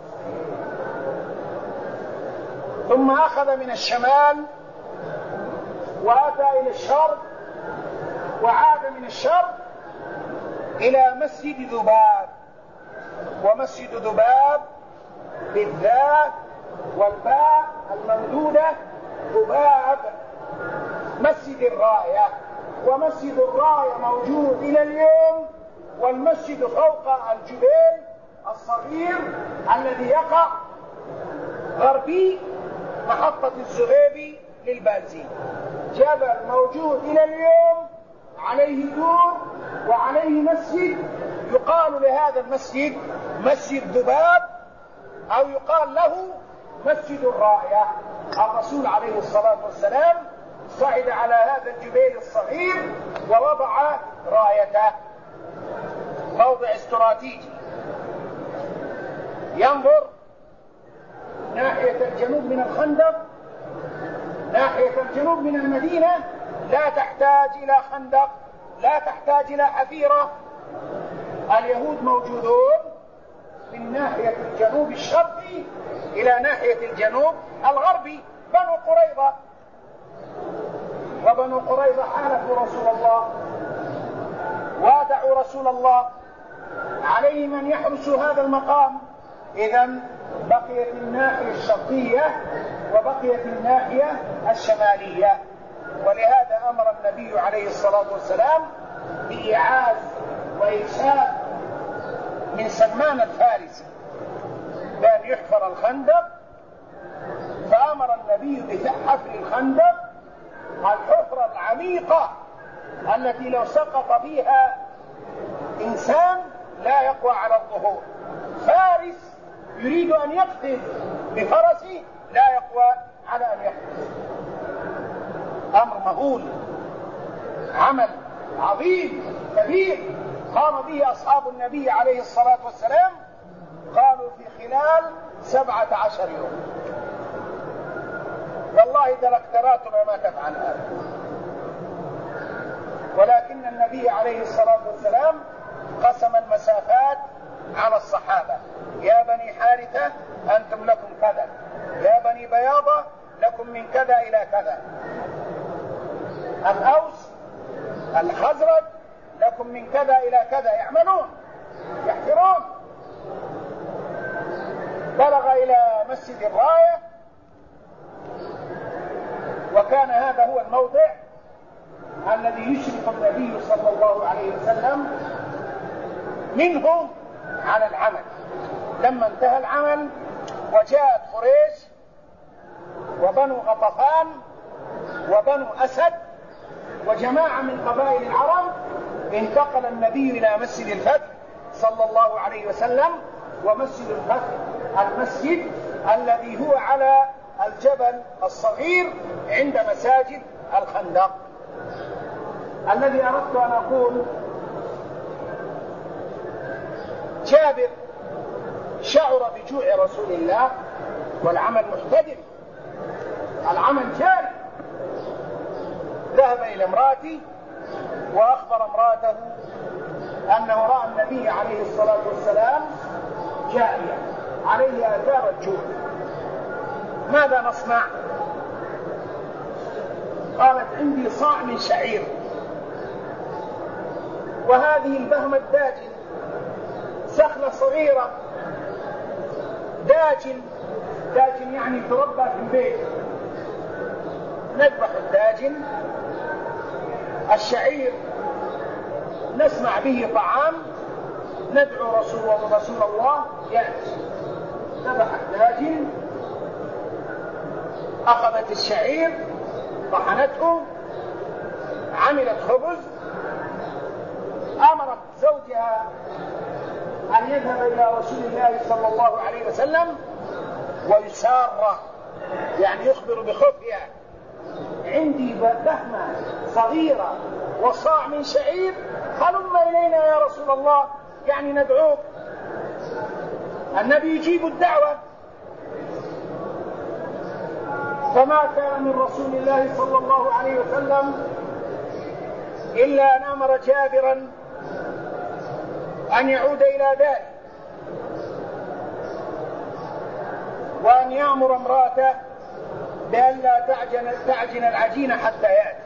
ثم أخذ من الشمال وأتى إلى الشرق وعاد من الشرق إلى مسجد ذباب، ومسجد ذباب بالذات والباء الممدودة ذباب مسجد الراية، ومسجد الراية موجود إلى اليوم، والمسجد فوق الجبال الصغير الذي يقع غربي محطة الزغيبي للبنزين، جبل موجود إلى اليوم عليه دور وعليه مسجد، يقال لهذا المسجد مسجد ذباب أو يقال له مسجد الراية. الرسول عليه الصلاة والسلام صعد على هذا الجبال الصغير ووضع رايته، موضع استراتيجي ينظر ناحية الجنوب من الخندق، ناحية الجنوب من المدينة لا تحتاج إلى خندق، لا تحتاج إلى حفيرة، اليهود موجودون من ناحية الجنوب الشرقي إلى ناحية الجنوب الغربي، بنو قريظة، وبنو قريظة حالفوا رسول الله وادعوا رسول الله، عليهم أن يحرسوا هذا المقام. إذن بقيت الناحية الشرقية وبقيت الناحية الشمالية، ولهذا أمر النبي عليه الصلاة والسلام بإعاز وإرشاد من سلمان الفارسي بأن يحفر الخندق، فأمر النبي بحفر الخندق الحفرة العميقة التي لو سقط فيها إنسان لا يقوى على الظهور، فارس يريد أن يقتل بفرسه لا يقوى على أن يقتل. أمر مهول، عمل عظيم كبير قام به أصحاب النبي عليه الصلاة والسلام، قالوا في خلال سبعة عشر يوم. والله تلكتراتنا ما تفعل هذا، ولكن النبي عليه الصلاة والسلام قسم المسافات على الصحابة، يا بني حارثة أنتم لكم كذا، يا بني بياضة لكم من كذا إلى كذا، الأوس الخزرج لكم من كذا إلى كذا، يعملون يحفرون. بلغ إلى مسجد الراية، وكان هذا هو الموضع الذي يشرف النبي صلى الله عليه وسلم منهم على العمل. لما انتهى العمل وجاءت قريش وبنو غطفان وبنو أسد وجماعة من قبائل العرب، انتقل النبي إلى مسجد الفتح صلى الله عليه وسلم. ومسجد الفتح المسجد الذي هو على الجبل الصغير عند مساجد الخندق. الذي أردت أن أقول جابر شعر بجوع رسول الله والعمل محتدم، العمل جاري. ذهب إلى امرأته وأخبر امرأته أنه رأى النبي عليه الصلاة والسلام جائعا عليه آثار الجوع، ماذا نصنع؟ قالت عندي صاع من شعير، وهذه البهمة الداجن سخلة صغيرة، داجن داجن يعني تربى في البيت، نذبح الداجن، الشعير نسمع به طعام، ندعو رسول الله رسول الله يأتي. ذبح الداجن، أخذت الشعير طحنته، عملت خبز، أمرت زوجها أن يذهب إلى رسول الله صلى الله عليه وسلم ويساره، يعني يخبر بخفية: عندي بهمة صغيرة وصاع من شعير، هلم إلينا يا رسول الله، يعني ندعوك. النبي يجيب الدعوة، فما كان من رسول الله صلى الله عليه وسلم إلا أن أمر جابرا أن يعود إلى داره، وأن يأمر امرأته بأن لا تعجن, تعجن العجين حتى يأتي.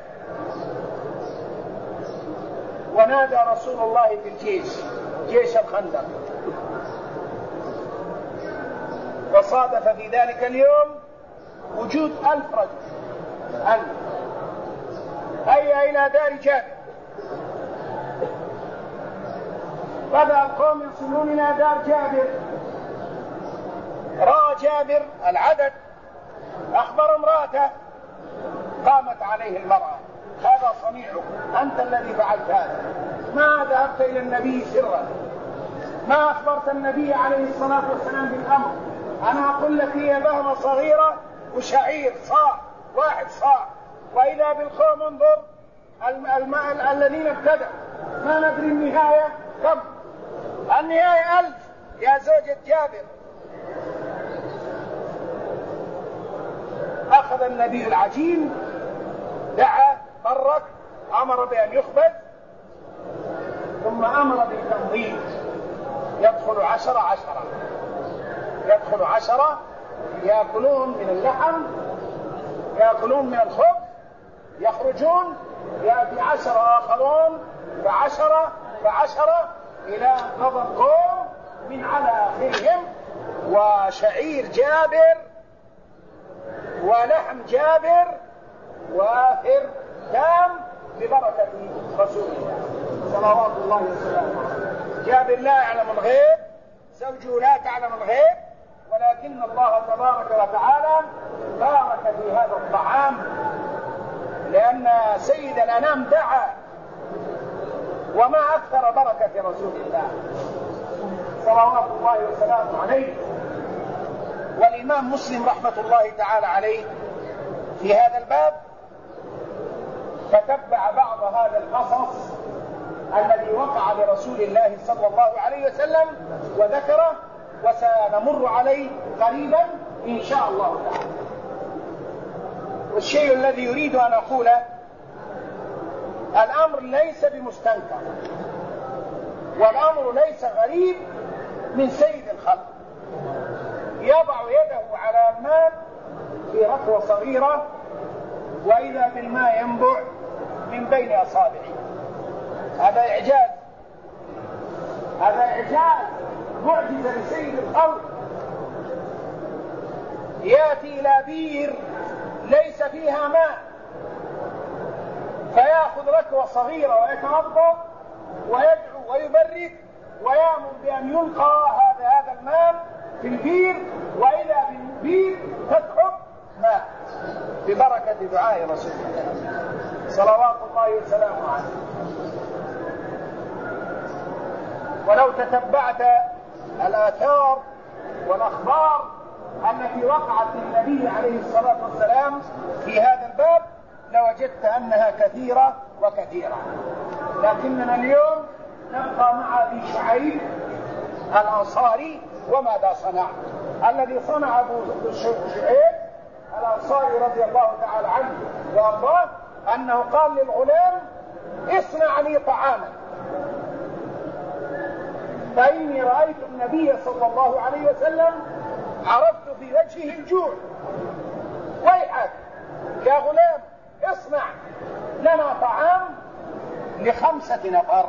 ونادى رسول الله في الجيش، جيش الخندق، وصادف في ذلك اليوم وجود ألف رجل، ألف. هيا إلى دار جابر. بدأ القوم يصلون إلى دار جابر، رأى جابر العدد، أخبر امرأته، قامت عليه المرأة: هذا صنيعك، أنت الذي فعلت هذا، ما ذهبت إلى النبي سرا، ما أخبرت النبي عليه الصلاة والسلام بالأمر، أنا أقول لك هي بهمة صغيرة وشعير صاع واحد صاع، وإذا بالقوم انظر الماء الذين ابتدأ، ما ندري النهاية كم، النهاية ألف يا زوجة جابر. أخذ النبي العجين، دعا، برك، أمر بأن يخبز، ثم أمر بالتنظيم. يدخل عشرة عشرة يدخل عشرة يأكلون من اللحم، يأكلون من الخبز، يخرجون، يأتي عشرة آخرون فعشرة فعشرة إلى أن قضى القوم من على آخرهم، وشعير جابر ولحم جابر وآخر تام ببركة رسول الله صلوات الله وسلامه عليه. جابر لا يعلم الغيب، زوجه لا تعلم الغيب، ولكن الله تبارك وتعالى بارك في هذا الطعام، لأن سيد الأنام دعا، وما أكثر بركة رسول الله صلوات الله وسلامه عليه. والإمام مسلم رحمة الله تعالى عليه في هذا الباب فتبع بعض هذا القصص الذي وقع لرسول الله صلى الله عليه وسلم وذكره، وسنمر عليه قريبا إن شاء الله تعالى. والشيء الذي يريد أن أقوله: الأمر ليس بمستنكر، والأمر ليس غريب من سيد الخلق، يضع يده على الماء في ركوة صغيرة، وإذا بالماء ينبع من بين أصابعه. هذا إعجاز، هذا إعجاز، معجزة لسيد الخلق. يأتي إلى بير ليس فيها ماء، فيأخذ ركوة صغيرة ويتوضأ ويدعو ويبرك ويأمر بأن يلقى هذا هذا الماء في البير، وإذا بالبير تسحب ماء ببركة دعاء رسول الله صلوات الله وسلامه عليه. ولو تتبعت الآثار والأخبار التي وقعت للنبي عليه الصلاة والسلام في هذا الباب لوجدت أنها كثيرة وكثيرة. لكننا اليوم نبقى مع أبي شعيب الأنصاري وماذا صنع. الذي صنع أبو شعيب الأنصاري رضي الله تعالى عنه وأرضاه أنه قال للغلام اصنع لي طعاما فإني رأيت النبي صلى الله عليه وسلم عرفت في وجهه الجوع. ويحك يا غلام اصنع لنا طعام لخمسة نفر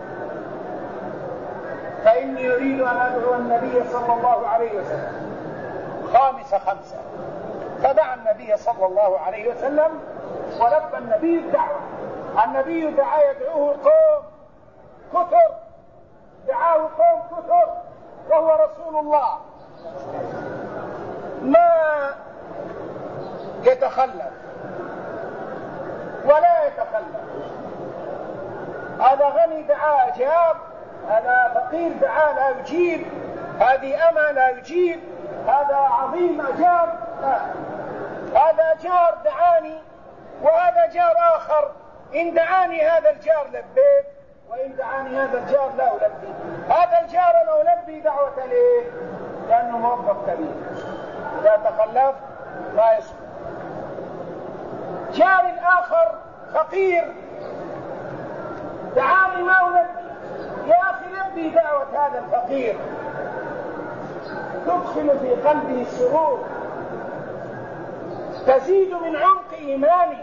فإني يريد أن أدعو النبي صلى الله عليه وسلم خامس خمسة. فدعا النبي صلى الله عليه وسلم ولبى النبي الدعوة. النبي دعا يدعوه قوم كثر دعاه قوم كثر وهو رسول الله ما يتخلف ولا يتخلف. هذا غني دعا أجاب، هذا فقير دعا لا يجيب، هذه أمة لا يجيب، هذا عظيم أجاب لا. هذا جار دعاني وهذا جار آخر، إن دعاني هذا الجار لبيت وإن دعاني هذا الجار لا ألبي. هذا الجار لا ألبي دعوة ليه؟ لأنه موظف كبير إذا تخلف لا يصبر. جار آخر فقير دعاني ما ألبي، يا أخي لبي دعوة هذا الفقير تدخل في قلبه السرور، تزيد من عمق إيماني.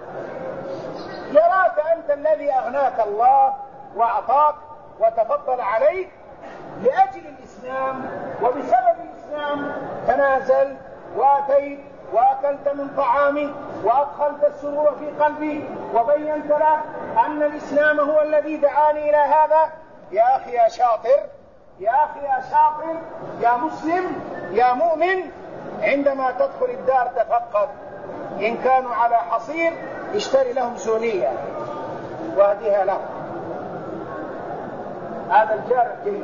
يراك أنت الذي أغناك الله وأعطاك وتفضل عليك لأجل الإسلام، وبسبب الإسلام تنازل وأتيت وأكلت من طعامي وأدخلت السرور في قلبي وبينت له أن الإسلام هو الذي دعاني إلى هذا. يا أخي يا شاطر، يا أخي يا شاطر، يا مسلم، يا مؤمن، عندما تدخل الدار تفقد. إن كانوا على حصير اشتري لهم سولية واهديها لهم. هذا الجار الجيد.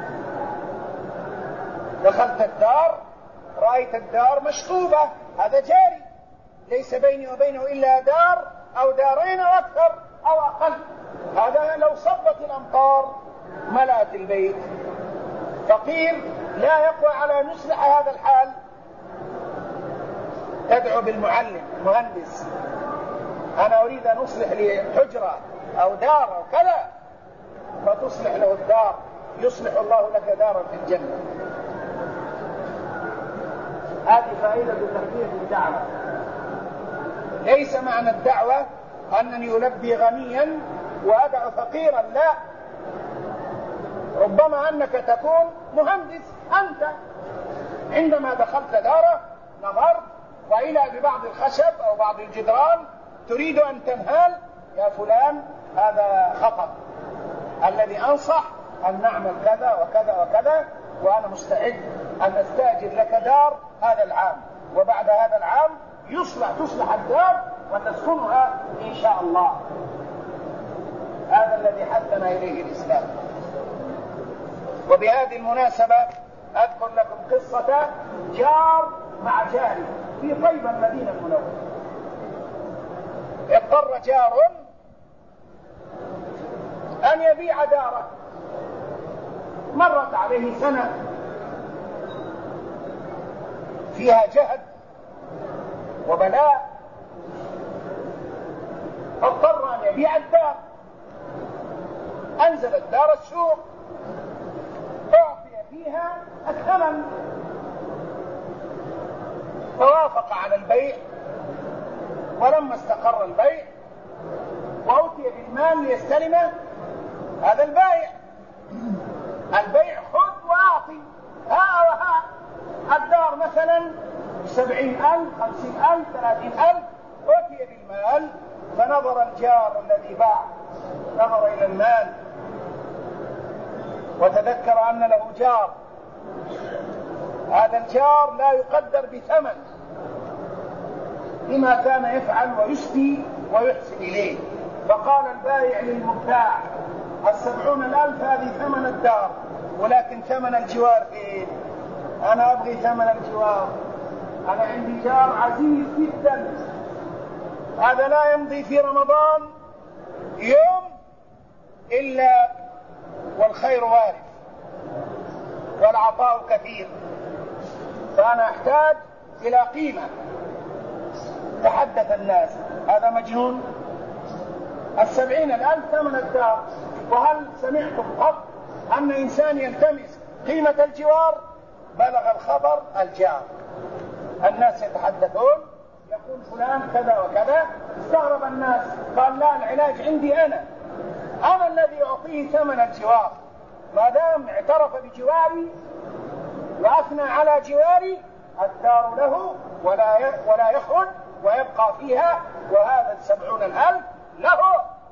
دخلت الدار رأيت الدار مشطوبة، هذا جاري ليس بيني وبينه إلا دار أو دارين أو أكثر أو أقل. هذا لو صبت الأمطار ملأت البيت. فقير لا يقوى على أن يصلح هذا الحال، تدعو بالمعلم مهندس، أنا أريد أن أصلح لي حجرة أو دار أو كذا، فتصلح له الدار، يصلح الله لك دارا في الجنة. هذه فائدة تربية الدعوة. ليس معنى الدعوة أنني ألبي غنيا وأدع فقيرا، لا. ربما أنك تكون مهندس أنت، عندما دخلت داره نظرت وإلى ببعض الخشب أو بعض الجدران تريد أن تنهال، يا فلان هذا خطأ، الذي أنصح أن نعمل كذا وكذا وكذا، وأنا مستعد أن أستأجر لك دار هذا العام، وبعد هذا العام يصلح تصلح الدار وتسكنها إن شاء الله. هذا الذي حثنا إليه الإسلام. وبهذه المناسبة أذكر لكم قصة جار مع جاري في طيبة المدينة المنورة. اضطر جار أن يبيع داره، مرت عليه سنة فيها جهد وبلاء، اضطر أن يبيع الدار. أنزل الدار السوق، أعطي فيها الثمن، فوافق على البيع. ولما استقر البيع وأوتي بالمال ليستلمه، هذا البائع البيع خذ وأعطي، ها وها. الدار مثلا سبعين ألف، خمسين ألف، ثلاثين ألف، أوتي بالمال. فنظر الجار الذي باع، نظر إلى المال وتذكر أن له جار، هذا الجار لا يقدر بثمن لما كان يفعل ويسدي ويحسن إليه. فقال البائع للمبتاع السبعون الألف هذه ثمن الدار، ولكن ثمن الجوار فين؟ أنا أبغي ثمن الجوار، أنا عندي جار عزيز جدا هذا لا يمضي في رمضان يوم إلا والخير وارد والعطاء كثير، فأنا أحتاج إلى قيمة. تحدث الناس هذا مجنون، السبعين الألف ثمن الدار. وهل سمعتم قط أن إنسان يلتمس قيمة الجوار؟ بلغ الخبر الجار، الناس يتحدثون يقول فلان كذا وكذا، استغرب الناس، قال لا، العلاج عندي أنا أنا الذي أعطيه ثمن الجوار، ما دام اعترف بجواري وأثنى على جواري الدار له ولا ولا يخرج ويبقى فيها، وهذا السبعون الألف له.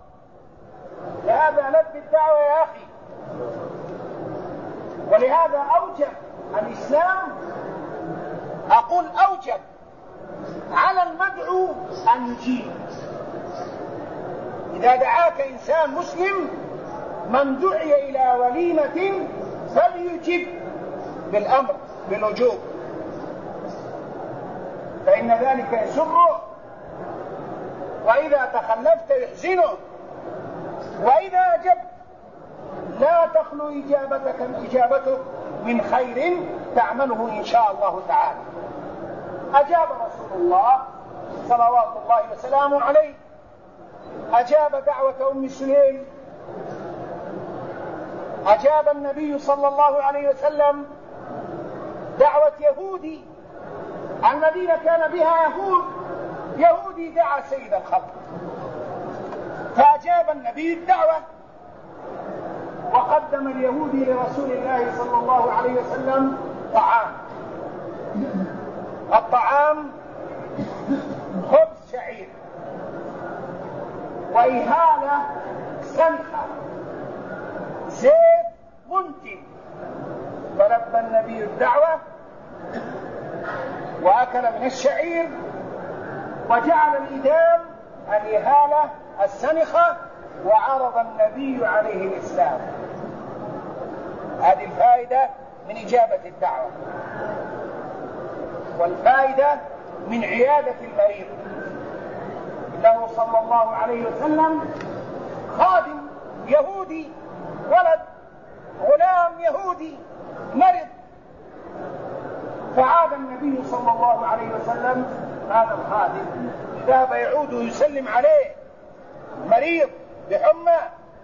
لهذا لب الدعوة يا أخي، ولهذا أوجب الإسلام، أقول أوجب على المدعو أن يجيب. إذا دعاك إنسان مسلم من دعي إلى وليمة فليجب بالأمر بالوجوب، فإن ذلك يسره، وإذا تخلفت يحزنه، وإذا أجبت لا تخلو إجابتك إجابتك من خير تعمله إن شاء الله تعالى. أجاب رسول الله صلوات الله وسلامه عليه، أجاب دعوة أم سليم، أجاب النبي صلى الله عليه وسلم دعوة يهودي المدينة كان بها يهود، يهودي دعا سيد الخلق فأجاب النبي الدعوة، وقدم اليهودي لرسول الله صلى الله عليه وسلم طعام. الطعام خبز شعير وإهالة سمحة زيت منتن، فلبى النبي الدعوة وأكل من الشعير وجعل الإدام الإهالة السنخة، وعرض النبي عليه الإسلام. هذه الفائدة من إجابة الدعوة، والفائدة من عيادة المريض. له صلى الله عليه وسلم خادم يهودي، ولد غلام يهودي مرض، فعاد النبي صلى الله عليه وسلم هذا الخادم، ذهب يعود ويسلم عليه، مريض بحمى.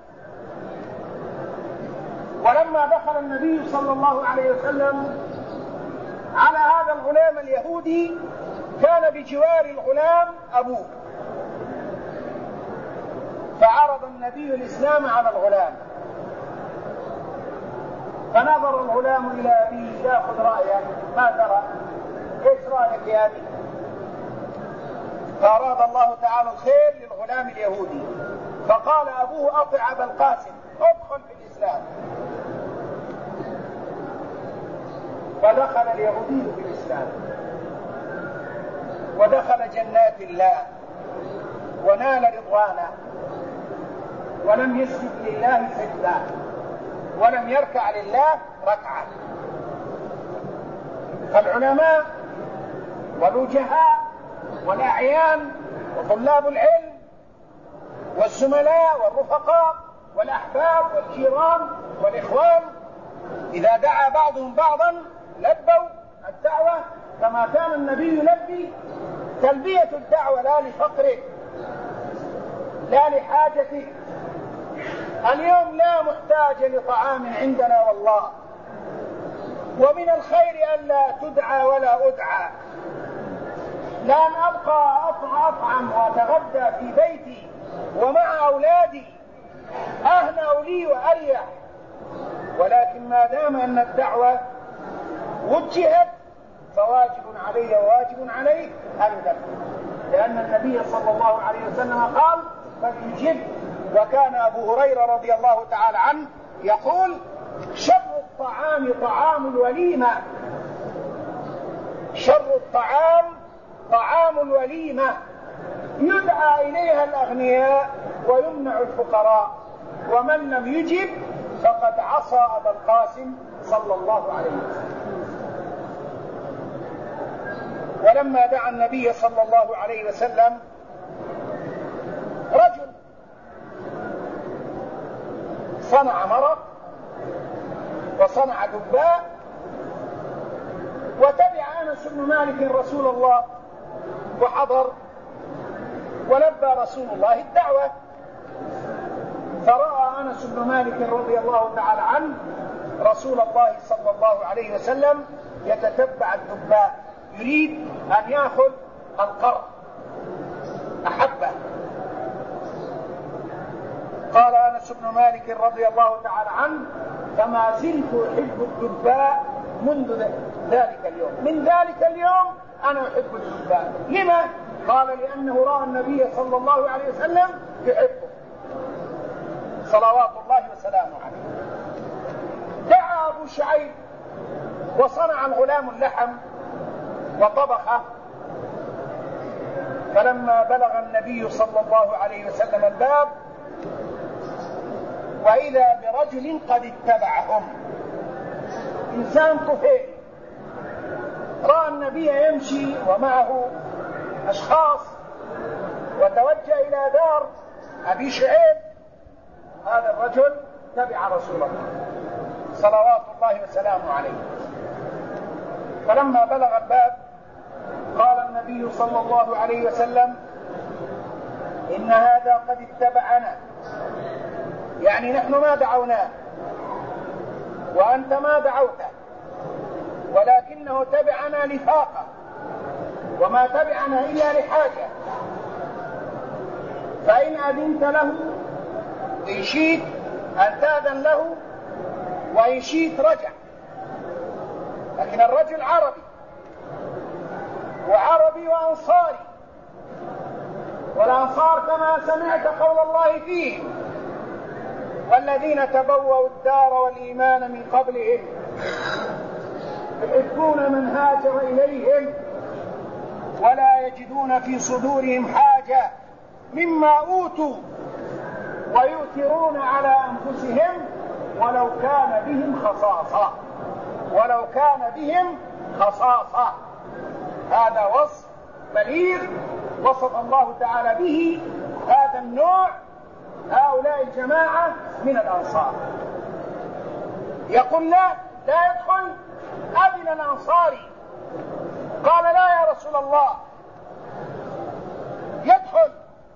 ولما دخل النبي صلى الله عليه وسلم على هذا الغلام اليهودي كان بجوار الغلام أبوه، فعرض النبي الإسلام على الغلام، فنظر الغلام إلى أبيه يأخذ رأيه، ما ترى؟ إيش رأيك يا أبي؟ فأراد الله تعالى الخير للغلام اليهودي، فقال أبوه أطع أبا القاسم، ادخل في الإسلام. فدخل اليهودي في الإسلام ودخل جنات الله ونال رضوانا، ولم يسجد لله سجدا، ولم يركع لله ركعة. فالعلماء والوجهاء والأعيان وطلاب العلم والزملاء والرفقاء والأحباب والجيران والإخوان إذا دعا بعضهم بعضا لبوا الدعوة كما كان النبي يلبي. تلبية الدعوة لا لفقرك لا لحاجتك. اليوم لا محتاج لطعام عندنا والله، ومن الخير ألا تدعى ولا أدعى، لأن أبقى أطعم وأتغدى في بيتي ومع أولادي أهنأ لي وأريح، ولكن ما دام أن الدعوة وجهت فواجب علي وواجب عليك أن تدعو، لأن النبي صلى الله عليه وسلم قال فليجب. وكان أبو هريرة رضي الله تعالى عنه يقول شر الطعام طعام الوليمة، شر الطعام طعام الوليمة يدعى إليها الأغنياء ويمنع الفقراء، ومن لم يجب فقد عصى أبا القاسم صلى الله عليه وسلم. ولما دعا النبي صلى الله عليه وسلم صنع مرق وصنع دباء، وتبع أنس بن مالك رسول الله وحضر ولبى رسول الله الدعوة. فرأى أنس بن مالك رضي الله تعالى عنه رسول الله صلى الله عليه وسلم يتتبع الدباء يريد أن يأخذ القر، أحبه. قال أنس بن مالك رضي الله تعالى عنه: فما زلت أحب الدباء منذ ذلك اليوم، من ذلك اليوم أنا أحب الدباء. لما؟ قال: لأنه رأى النبي صلى الله عليه وسلم يحبه صلوات الله وسلامه عليه. دعا أبو شعيب وصنع الغلام اللحم وطبخه. فلما بلغ النبي صلى الله عليه وسلم الباب وإذا برجل قد اتبعهم، إنسان طفيل رأى النبي يمشي ومعه أشخاص وتوجه إلى دار أبي شعيب. هذا الرجل تبع رسول الله صلوات الله وسلامه عليه. فلما بلغ الباب قال النبي صلى الله عليه وسلم: إن هذا قد اتبعنا، يعني نحن ما دعوناه وأنت ما دعوته، ولكنه تبعنا لفاقة وما تبعنا إلا لحاجة، فإن أذنت له إن شئت أن تأذن له وإن شئت رجع. لكن الرجل عربي وعربي وأنصاري، والأنصار كما سمعت قول الله فيه: والذين تبوأوا الدار والإيمان من قبلهم يحبون من هاجر إليهم ولا يجدون في صدورهم حاجة مما أوتوا ويؤثرون على أنفسهم ولو كان بهم خصاصة ولو كان بهم خصاصة. هذا وصف بليغ وصف الله تعالى به هذا النوع، هؤلاء الجماعة من الأنصار. يقول: لا لا يدخل. أذن الأنصاري قال: لا يا رسول الله، يدخل.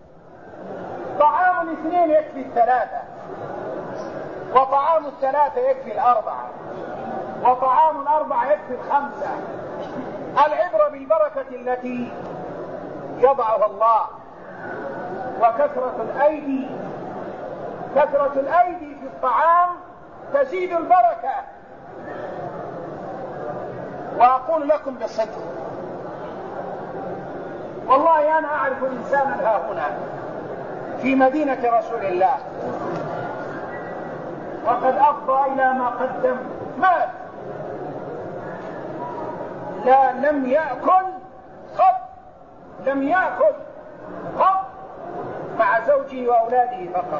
طعام الاثنين يكفي الثلاثة، وطعام الثلاثة يكفي الأربعة، وطعام الأربعة يكفي الخمسة. العبرة بالبركة التي يضعها الله وكثرة الأيدي. كثرة الأيدي في الطعام تزيد البركة. وأقول لكم بصدق، والله أنا أعرف إنسانا ها هنا في مدينة رسول الله وقد أفضى إلى ما قدم، مات، لا لم يأكل قط، لم يأكل قط مع زوجه وأولاده فقط،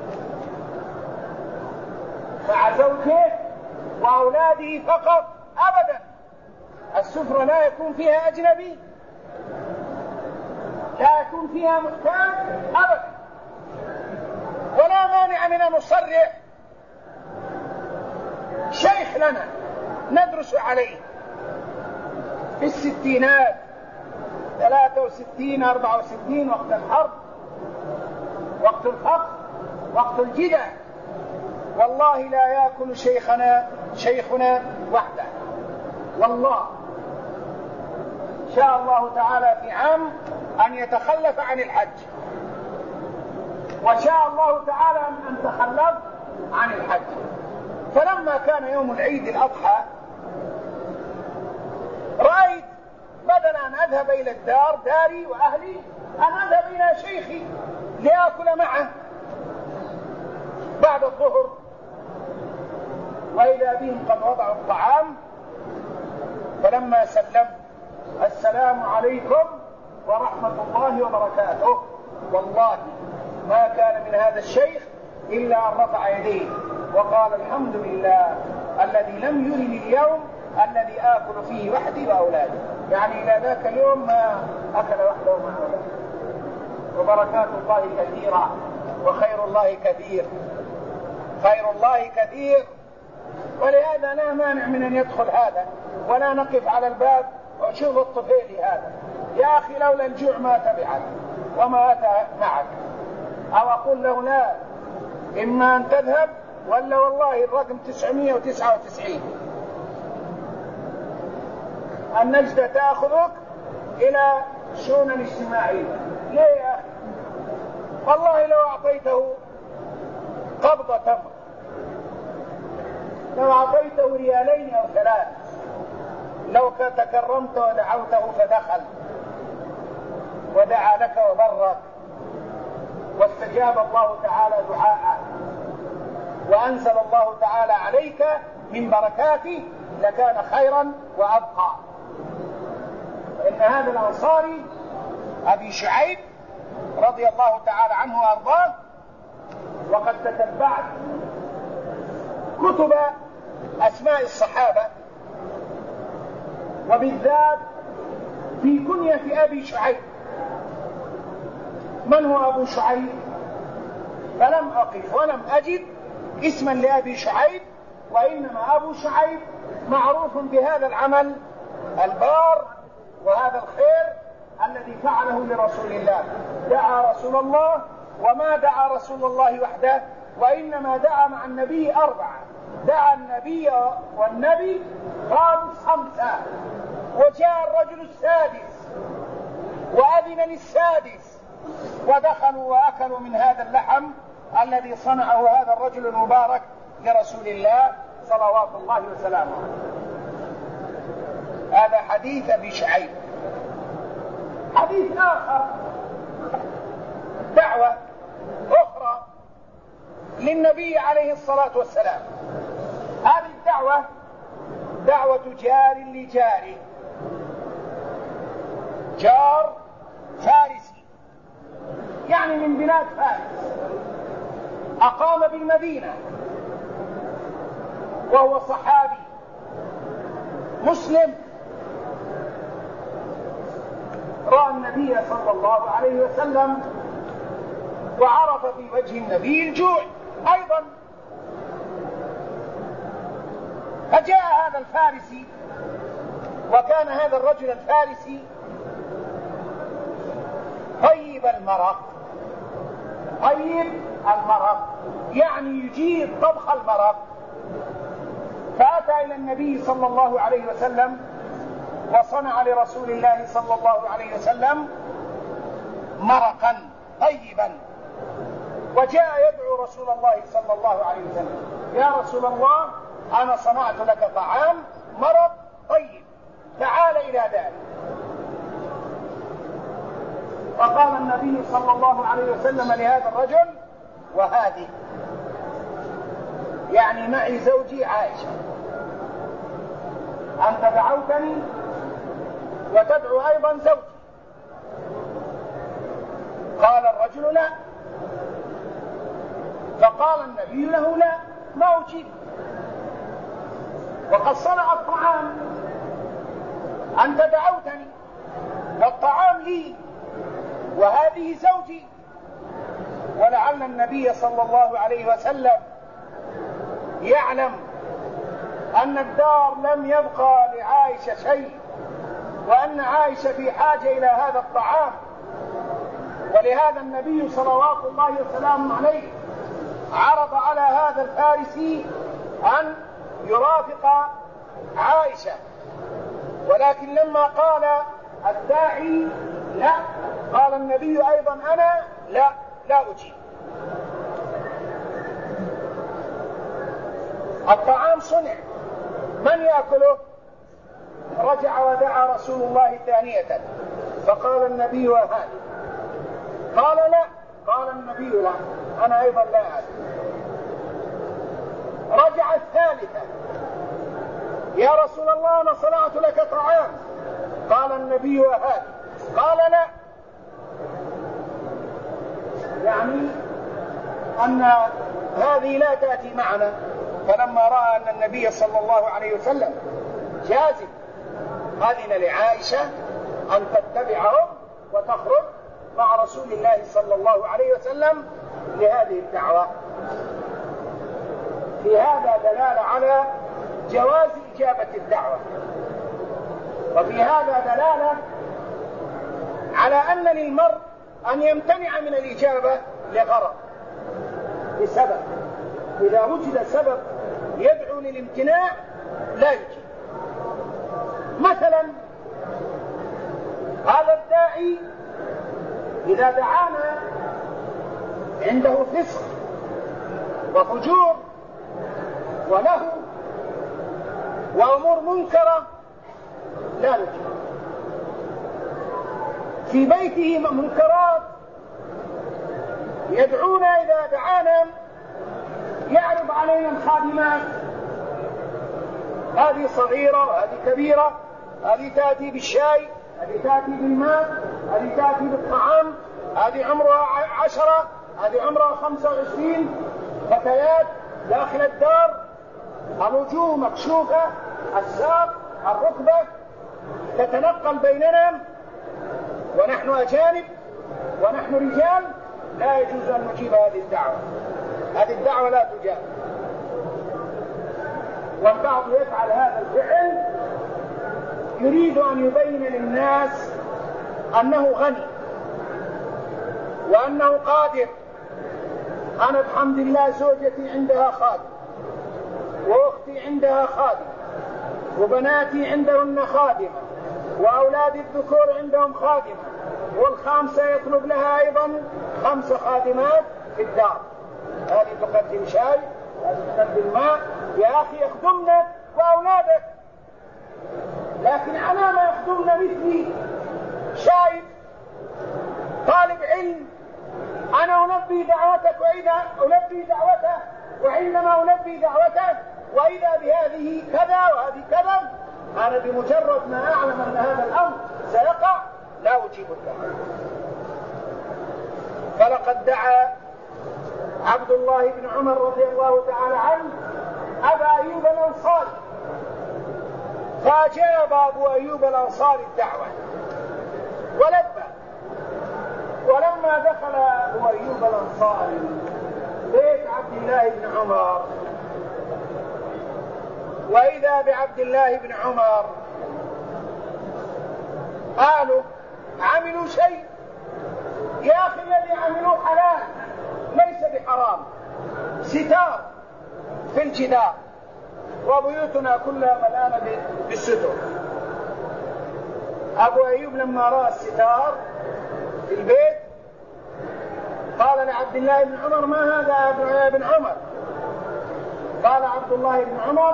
مع زوجه وأولاده فقط أبدا. السفرة لا يكون فيها أجنبي، لا يكون فيها محتاج أبدا. ولا مانع من أن نصرح شيخ لنا ندرس عليه في الستينات، ثلاثة وستين أربعة وستين، وقت الحرب، وقت الفقر، وقت الجدع، والله لا يأكل شيخنا شيخنا وحده. والله شاء الله تعالى في عام أن يتخلف عن الحج، وشاء الله تعالى أن تخلف عن الحج. فلما كان يوم العيد الأضحى رأيت بدل أن أذهب إلى الدار داري وأهلي أن أذهب إلى شيخي لأكل معه بعد الظهر، وإذا بهم قد وضعوا الطعام. فلما سلمت: السلام عليكم ورحمة الله وبركاته، والله ما كان من هذا الشيخ إلا أن رفع يديه وقال: الحمد لله الذي لم يرني اليوم الذي آكل فيه وحدي وأولادي. يعني إلى ذاك اليوم ما أكل وحده مع أولاده. وبركات الله كثيرة وخير الله كثير. خير الله كثير. ولهذا لا مانع من أن يدخل هذا، ولا نقف على الباب وشوف الطفيلي هذا يا أخي لولا الجوع ما تبعك وما أتى معك، أو أقول له لا إما أن تذهب ولا والله الرقم تسعمائة وتسعة وتسعين النجدة تأخذك إلى شؤون الاجتماعية. ليه يا أخي؟ والله لو أعطيته قبضة تمر، لو أعطيته ريالين أو ثلاث، لو تكرمت ودعوته فدخل ودعا لك وبرك واستجاب الله تعالى دعاءه وأنزل الله تعالى عليك من بركاته لكان خيرا وأبقى. فإن هذا الأنصاري أبي شعيب رضي الله تعالى عنه وأرضاه، وقد تتبعت كتب أسماء الصحابة وبالذات في كنية أبي شعيب من هو أبو شعيب، فلم أقف ولم أجد اسما لأبي شعيب، وإنما أبو شعيب معروف بهذا العمل البار وهذا الخير الذي فعله لرسول الله. دعا رسول الله، وما دعا رسول الله وحده، وإنما دعا مع النبي أربعة، دعا النبي والنبي خامس خمسة، وجاء الرجل السادس وأذن للسادس، ودخلوا وأكلوا من هذا اللحم الذي صنعه هذا الرجل المبارك لرسول الله صلوات الله وسلامه. هذا حديث أبي شعيب. حديث آخر، دعوة أخرى للنبي عليه الصلاة والسلام. هذه الدعوة دعوة جار لجار، جار فارسي يعني من بلاد فارس، أقام بالمدينة وهو صحابي مسلم، رأى النبي صلى الله عليه وسلم وعرف في وجه النبي الجوع أيضا، فجاء هذا الفارسي، وكان هذا الرجل الفارسي طيب المرق، طيب المرق يعني يجيد طبخ المرق. فأتى إلى النبي صلى الله عليه وسلم وصنع لرسول الله صلى الله عليه وسلم مرقا طيبا، وجاء يدعو رسول الله صلى الله عليه وسلم: يا رسول الله أنا صنعت لك طعام مرق طيب، تعال إلى ذلك. فقال النبي صلى الله عليه وسلم لهذا الرجل: وهذه يعني معي زوجي عائشة، أنت دعوتني وتدعو أيضا زوجي. قال الرجل: لا. فقال النبي له: لا، ما أجيب، وقد صنع الطعام، أنت دعوتني والطعام لي وهذه زوجي. ولعل النبي صلى الله عليه وسلم يعلم أن الدار لم يبقى لعائشة شيء، وأن عائشة في حاجة إلى هذا الطعام، ولهذا النبي صلوات الله وسلامه عليه عرض على هذا الفارسي أن يرافق عائشة، ولكن لما قال الداعي لا، قال النبي أيضا: أنا لا لا أجيب. الطعام صنع، من يأكله؟ رجع ودعا رسول الله ثانية، فقال النبي: وهذا. قال: لا. قال النبي: لا، أنا أيضا لا أكل. رجع الثالثة: يا رسول الله أنا صنعت لك طعام. قال النبي: وهذا. قال: لا. يعني أن هذه لا تأتي معنا. فلما رأى أن النبي صلى الله عليه وسلم جازم، أذن لعائشة أن تتبعهم وتخرج مع رسول الله صلى الله عليه وسلم لهذه الدعوة. في هذا دلالة على جواز إجابة الدعوة، وفي هذا دلالة على أن للمرء أن يمتنع من الإجابة لغرض لسبب. إذا وجد سبب يدعو للامتناع لا يجب. مثلا هذا الداعي إذا دعانا عنده فسق وفجور وله وأمور منكرة لا نجب. في بيته منكرات يدعونا إذا دعانا يعرض علينا الخادمات، هذه صغيرة وهذه كبيرة، هذه تأتي بالشاي، هذه تأتي بالماء، هذه تأتي بالطعام، هذه عمرها عشرة، هذه عمرها خمسة وعشرين، فتيات داخل الدار، الوجوه مكشوفة، الساق، الركبة، تتنقل بيننا ونحن أجانب ونحن رجال، لا يجوز أن نجيب هذه الدعوة. هذه الدعوة لا تجاب. والبعض يفعل هذا الفعل يريد أن يبين للناس أنه غني وأنه قادر. أنا بحمد الله زوجتي عندها خادم، وأختي عندها خادم، وبناتي عندهن خادمة، وأولاد الذكور عندهم خادمة، والخامسة يطلب لها أيضا خمس خادمات في الدار، هذه تقدم شاي، هذه تقدم ماء. يا أخي يخدمنا وأولادك، لكن أنا ما يخدمنا مثلي شايب طالب علم، أنا ألبي دعوتك وإذا ألبي دعوته، وعندما ألبي دعوته وإذا بهذه كذا وهذه كذا، أنا بمجرد ما أعلم أن هذا الأمر سيقع لا أجيب الدعوة. فلقد دعا عبد الله بن عمر رضي الله تعالى عنه أبا أيوب الأنصاري، فأجاب أبو أيوب الأنصاري الدعوة ولبى. ولما دخل أبو أيوب الأنصاري بيت عبد الله بن عمر، وإذا بعبد الله بن عمر قالوا عملوا شيء، يا أخي الذي عملوه حلال ليس بحرام، ستار في الجدار، وبيوتنا كلها ملآنة بالستر. أبو أيوب لما رأى الستار في البيت قال لعبد الله بن عمر ما هذا يا ابن عمر؟ قال عبد الله بن عمر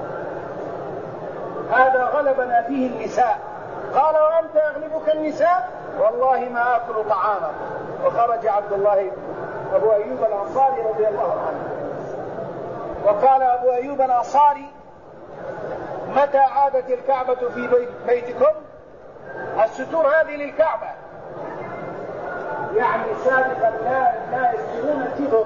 هذا غلبنا فيه النساء. قال وأنت يغلبك النساء؟ والله ما أكل طعاما. وخرج عبد الله أبو أيوب الأنصاري رضي الله عنه. وقال أبو أيوب الأنصاري متى عادت الكعبة في بيتكم؟ الستور هذه للكعبة، يعني سابقا لا, لا يسترون الجدر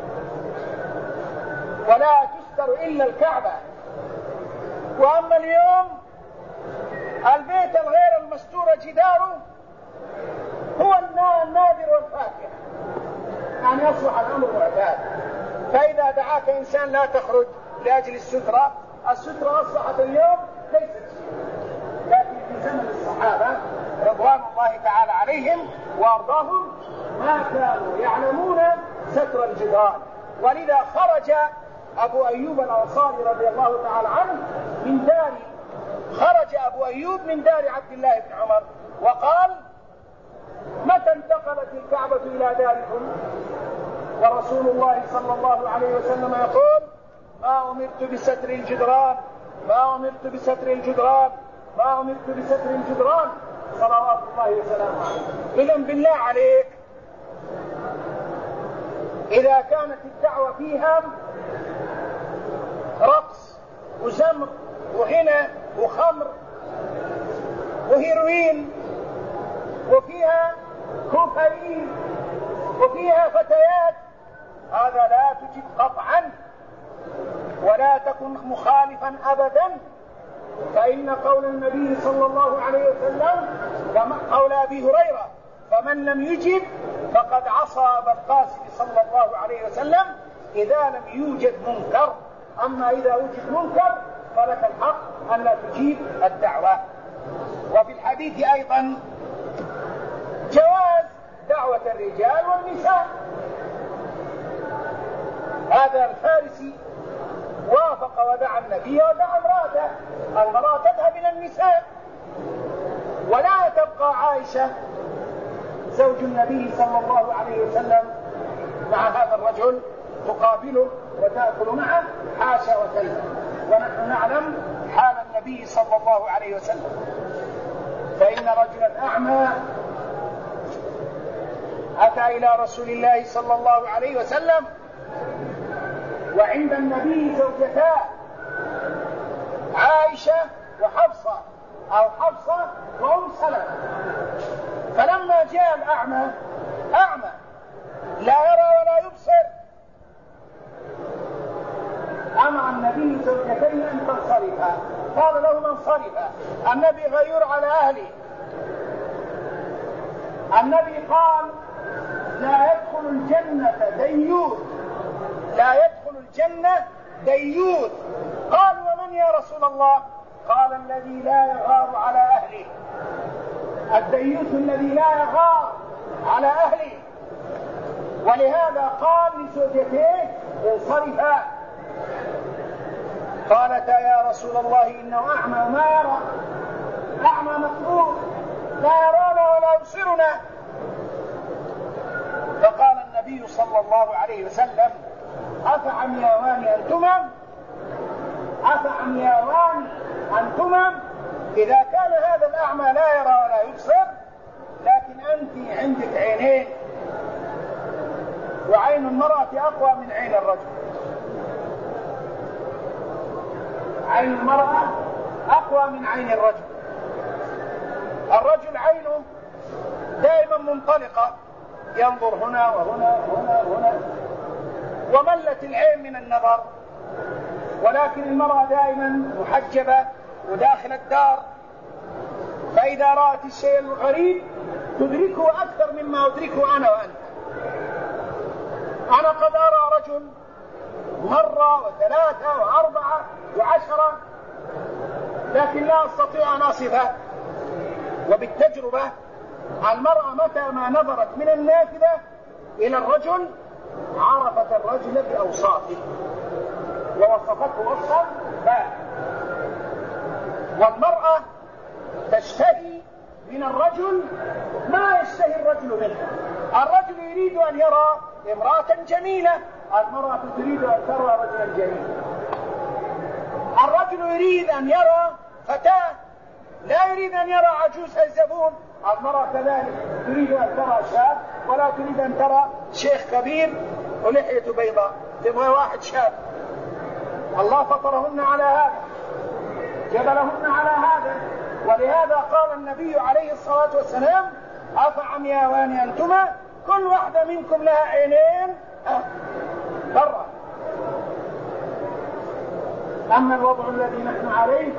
ولا تستر إلا الكعبة. وأما اليوم البيت الغير المستور جداره هو النادر والفاكهة، يعني يصلح الأمر معتاد. فإذا دعاك إنسان لا تخرج لأجل السترة، السترة أصبحت اليوم ليست شيء، لكن في زمن الصحابة رضوان الله تعالى عليهم وأرضاهم ما كانوا يعلمون ستر الجدران. ولذا خرج أبو أيوب الأنصاري رضي الله تعالى عنه من دار خرج أبو أيوب من دار عبد الله بن عمر وقال متى انتقلت الكعبة إلى داركم؟ ورسول الله صلى الله عليه وسلم يقول ما أمرت بستر الجدران، ما أمرت بستر الجدران، ما أمرت بستر الجدران، صلوات الله وسلامه عليه. إذن بالله عليك إذا كانت الدعوة فيها رقص وزمر وغنى وخمر وهيروين وفيها كوكايين وفيها فتيات، هذا لا تجب قطعا ولا تكن مخالفا أبدا. فإن قول النبي صلى الله عليه وسلم قول أبي هريرة فمن لم يجب فقد عصى أبا القاسم صلى الله عليه وسلم إذا لم يوجد منكر. أما إذا وجد منكر فلك الحق أن لا تجيب الدعوة. وفي الحديث أيضا جواز دعوة الرجال والنساء. هذا الفارسي وافق ودعا النبي ودعا امراته. المرأة تذهب إلى النساء، ولا تبقى عائشة زوج النبي صلى الله عليه وسلم مع هذا الرجل تقابله وتأكل معه، حاشا وكلا. ونحن نعلم حال النبي صلى الله عليه وسلم. فإن رجلا أعمى أتى إلى رسول الله صلى الله عليه وسلم وعند النبي زوجتان، عائشة وحفصة أو حفصة وأم سلمة. فلما جاء الأعمى أعمى لا يرى ولا يبصر، أمر النبي زوجتين أن تنصرفا، قال لهما انصرفا. النبي غير على أهله. النبي قال لا يدخل الجنة ديوث، لا يدخل الجنة ديوث. قال ومن يا رسول الله؟ قال الذي لا يغار على أهله. الديوث الذي لا يغار على أهله. ولهذا قال لزوجتيه انصرفا. قالتا يا رسول الله إنه أعمى ما يرى، أعمى مكروه لا يرانا ولا يبصرنا. فقال النبي صلى الله عليه وسلم أفعمياوان أنتما أفعمياوان أنتما إذا كان هذا الأعمى لا يرى ولا يبصر، لكن أنت عندك عينين، وعين المرأة أقوى من عين الرجل. عين المرأة أقوى من عين الرجل. الرجل عينه دائما منطلقة، ينظر هنا وهنا وهنا وهنا، وملت العين من النظر. ولكن المرأة دائما محجبة وداخل الدار، فإذا رأت الشيء الغريب تدركه أكثر مما أدركه أنا وأنت. أنا قد أرى رجل مرة وثلاثة وأربعة وعشرة، لكن لا أستطيع أن أصفه. وبالتجربة المرأة متى ما نظرت من النافذة إلى الرجل عرفت الرجل بأوصافه ووصفته وصفا بارع. والمرأة تشتهي من الرجل ما يشتهي الرجل منه. الرجل يريد أن يرى امرأة جميلة، المرأة تريد أن ترى رجلا جميلا. الرجل يريد أن يرى فتاة، لا يريد أن يرى عجوز الزبون. المرأة كذلك تريد أن ترى شاب، ولا تريد أن ترى شيخ كبير ولحيته بيضاء، تبغى واحد شاب. الله فطرهن على هذا، جبلهن على هذا. ولهذا قال النبي عليه الصلاة والسلام أفعمياوان أنتما، كل واحدة منكم لها عينين برا. أما الوضع الذي نحن عليه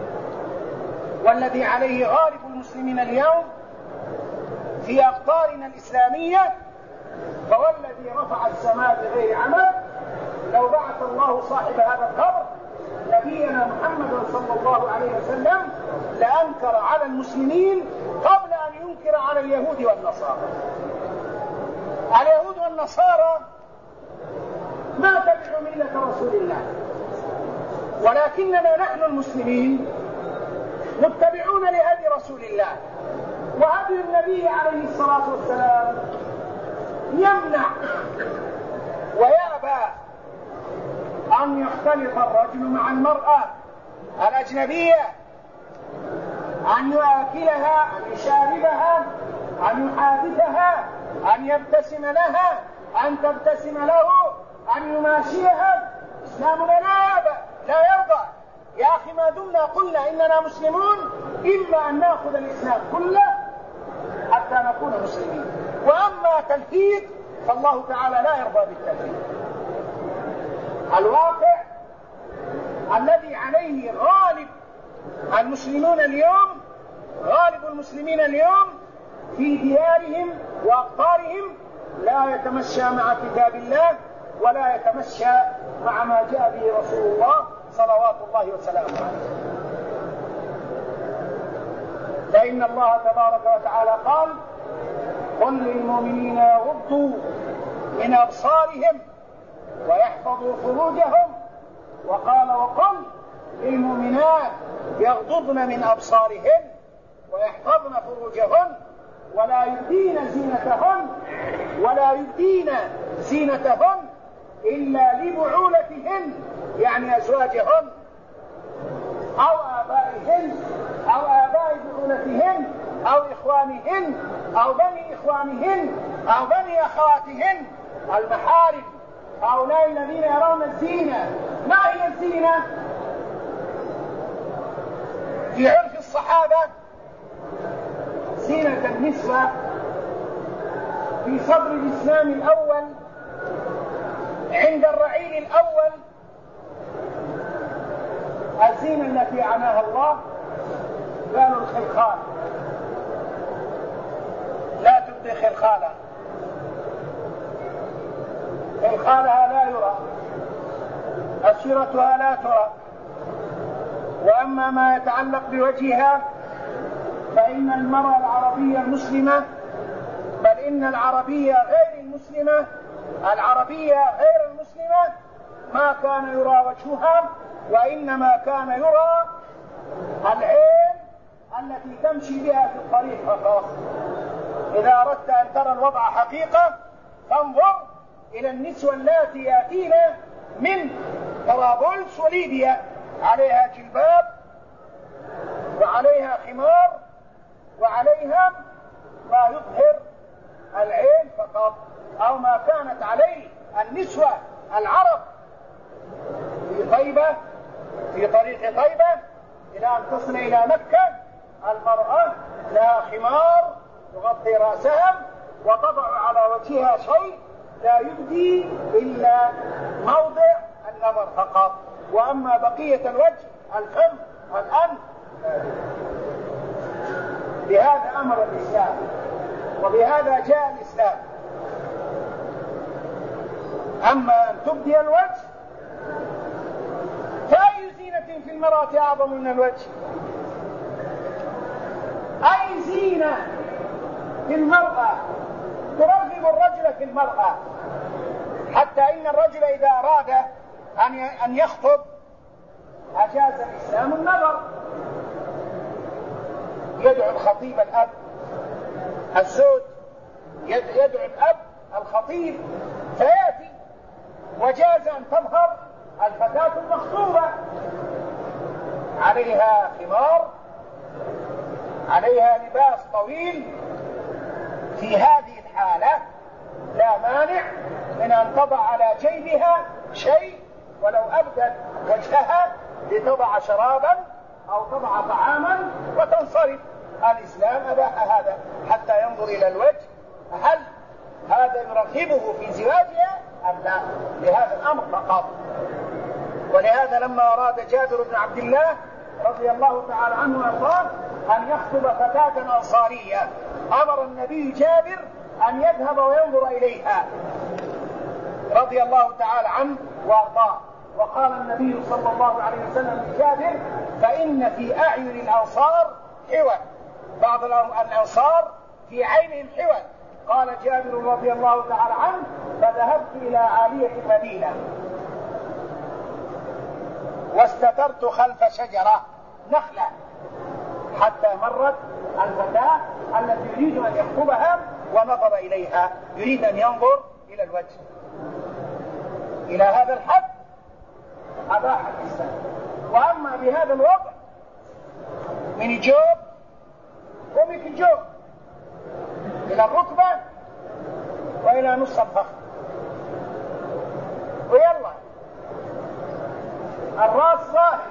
والذي عليه غالب المسلمين اليوم في أقطارنا الإسلامية، فوالذي رفع السماء بغير عمد لو بعث الله صاحب هذا القبر نبينا محمد صلى الله عليه وسلم لأنكر على المسلمين قبل أن ينكر على اليهود والنصارى. اليهود والنصارى ما تبعوا ملة رسول الله، ولكننا نحن المسلمين متبعون لهدي رسول الله. وهدي النبي عليه الصلاة والسلام يمنع ويأبى أن يختلط الرجل مع المرأة الأجنبية، أن يأكلها، أن يشاربها، أن يحادثها، أن يبتسم لها، أن تبتسم له، أن يماشيها. إسلامنا لا يأبى لا يرضى. يا أخي ما دمنا قلنا إننا مسلمون إما أن نأخذ الإسلام كله حتى نكون مسلمين. وأما تلفيق فالله تعالى لا يرضى بالتلفيق. الواقع الذي عليه غالب المسلمون اليوم، غالب المسلمين اليوم في ديارهم وأقطارهم لا يتمشى مع كتاب الله ولا يتمشى مع ما جاء به رسول الله صلوات الله وسلامه عليه. فإن الله تبارك وتعالى قال: قل للمؤمنين يغضوا من أبصارهم ويحفظوا فروجهم، وقال: وقل للمؤمنات يغضضن من أبصارهن ويحفظن فروجهن ولا يبدين زينتهن ولا يبدين زينتهن إلا لبعولتهن، يعني أزواجهن أو آبائهن أو آباء بعولتهن أو إخوانهن أو بني إخوانهن أو بني أخواتهن المحارم، هؤلاء الذين يرون الزينة. ما هي الزينة؟ في عرف الصحابة زينة النسوة في صدر الإسلام الأول عند الرعيل الأول الزينة التي عناها الله قالوا الخلخال، لا تبدي خلخالها، خلخالها لا يرى، أسرتها لا ترى. وأما ما يتعلق بوجهها فإن المرأة العربية المسلمة، بل إن العربية غير المسلمة العربية غير المسلمة ما كان يرى وجهها، وإنما كان يرى العين التي تمشي بها في الطريق فقط. إذا أردت أن ترى الوضع حقيقة فانظر إلى النسوة اللاتي يأتين من طرابلس وليبيا، عليها جلباب وعليها خمار وعليها ما يظهر العين فقط، أو ما كانت عليه النسوة العرب في طيبة، في طريق طيبة إلى أن تصل إلى مكة. المرأة لها خمار تغطي رأسها وتضع على وجهها شيء لا يبدي إلا موضع النظر فقط، وأما بقية الوجه الفم والأنف. بهذا أمر الإسلام وبهذا جاء الإسلام. أما أن تبدي الوجه فأي زينة في المرأة أعظم من الوجه؟ أي زينة في المرأة ترغب الرجل في المرأة؟ حتى إن الرجل إذا أراد أن يخطب أجاز الإسلام النظر، يدعو الخطيب الأب، الزوج يدعو الأب الخطيب فيأتي، وجاز أن تظهر الفتاة المخطوبة عليها خمار، عليها لباس طويل. في هذه الحالة لا مانع من أن تضع على جيبها شيء ولو أبدت وجهها لتضع شرابا أو تضع طعاما وتنصرف. الإسلام أباح هذا حتى ينظر إلى الوجه، هل هذا يرغبه في زواجها أم لا؟ لهذا الأمر فقط. ولهذا لما أراد جابر بن عبد الله رضي الله تعالى عنه وارضاه أن يخطب فتاة أنصارية، أمر النبي جابر أن يذهب وينظر إليها رضي الله تعالى عنه وارضاه. وقال النبي صلى الله عليه وسلم لجابر: فإن في أعين الأنصار حوى، بعض الأنصار في عينهم حوى. قال جابر رضي الله تعالى عنه: فذهبت إلى عالية المدينة واستترت خلف شجرة نخلة حتى مرت الفتاة التي يريد أن يخطبها ونظر إليها، يريد أن ينظر إلى الوجه. إلى هذا الحد أباح الإسلام. وأما بهذا الوضع من الجوب ومن الجوب إلى الركبة وإلى نص الفخذ ويلا الرأس ظاهر،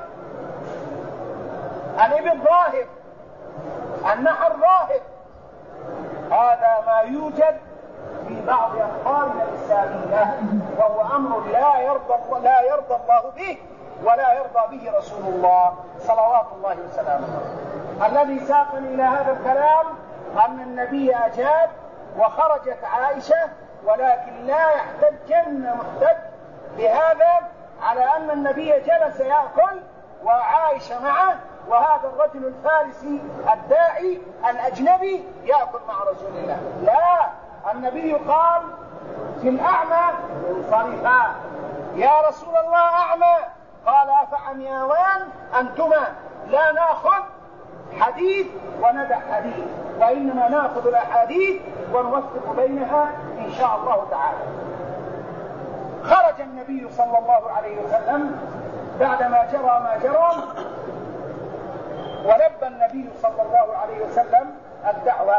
الإبط ظاهر، النحر ظاهر. هذا ما يوجد في بعض أخبارنا الإسلامية، وهو أمر لا يرضى لا يرضى الله به ولا يرضى به رسول الله صلوات الله وسلامه. الذي ساقني إلى هذا الكلام أن النبي أجاب وخرجت عائشة، ولكن لا يحتجن كان محتج بهذا على أن النبي جلس يأكل وعائشة معه، وهذا الرجل الفارسي الداعي الأجنبي يأكل مع رسول الله. لا، النبي قال في الأعمى انصرفا. يا رسول الله أعمى، قال أفعمياوان أنتما، لا نأخذ حديث وندع حديث، وإنما نأخذ الأحاديث ونوفق بينها إن شاء الله تعالى. خرج النبي صلى الله عليه وسلم بعدما جرى ما جرى، ولبى النبي صلى الله عليه وسلم الدعوة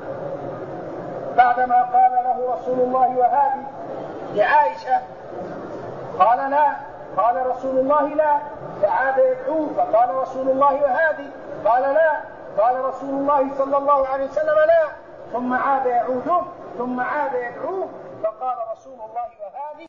بعدما قال له رسول الله وهذه لعائشة، قال لا، قال رسول الله لا، فعاد يدعوه فقال رسول الله وهذه، قال لا، قال رسول الله صلى الله عليه وسلم لا، ثم عاد يعوده ثم عاد يدعوه فقال رسول الله وهذه.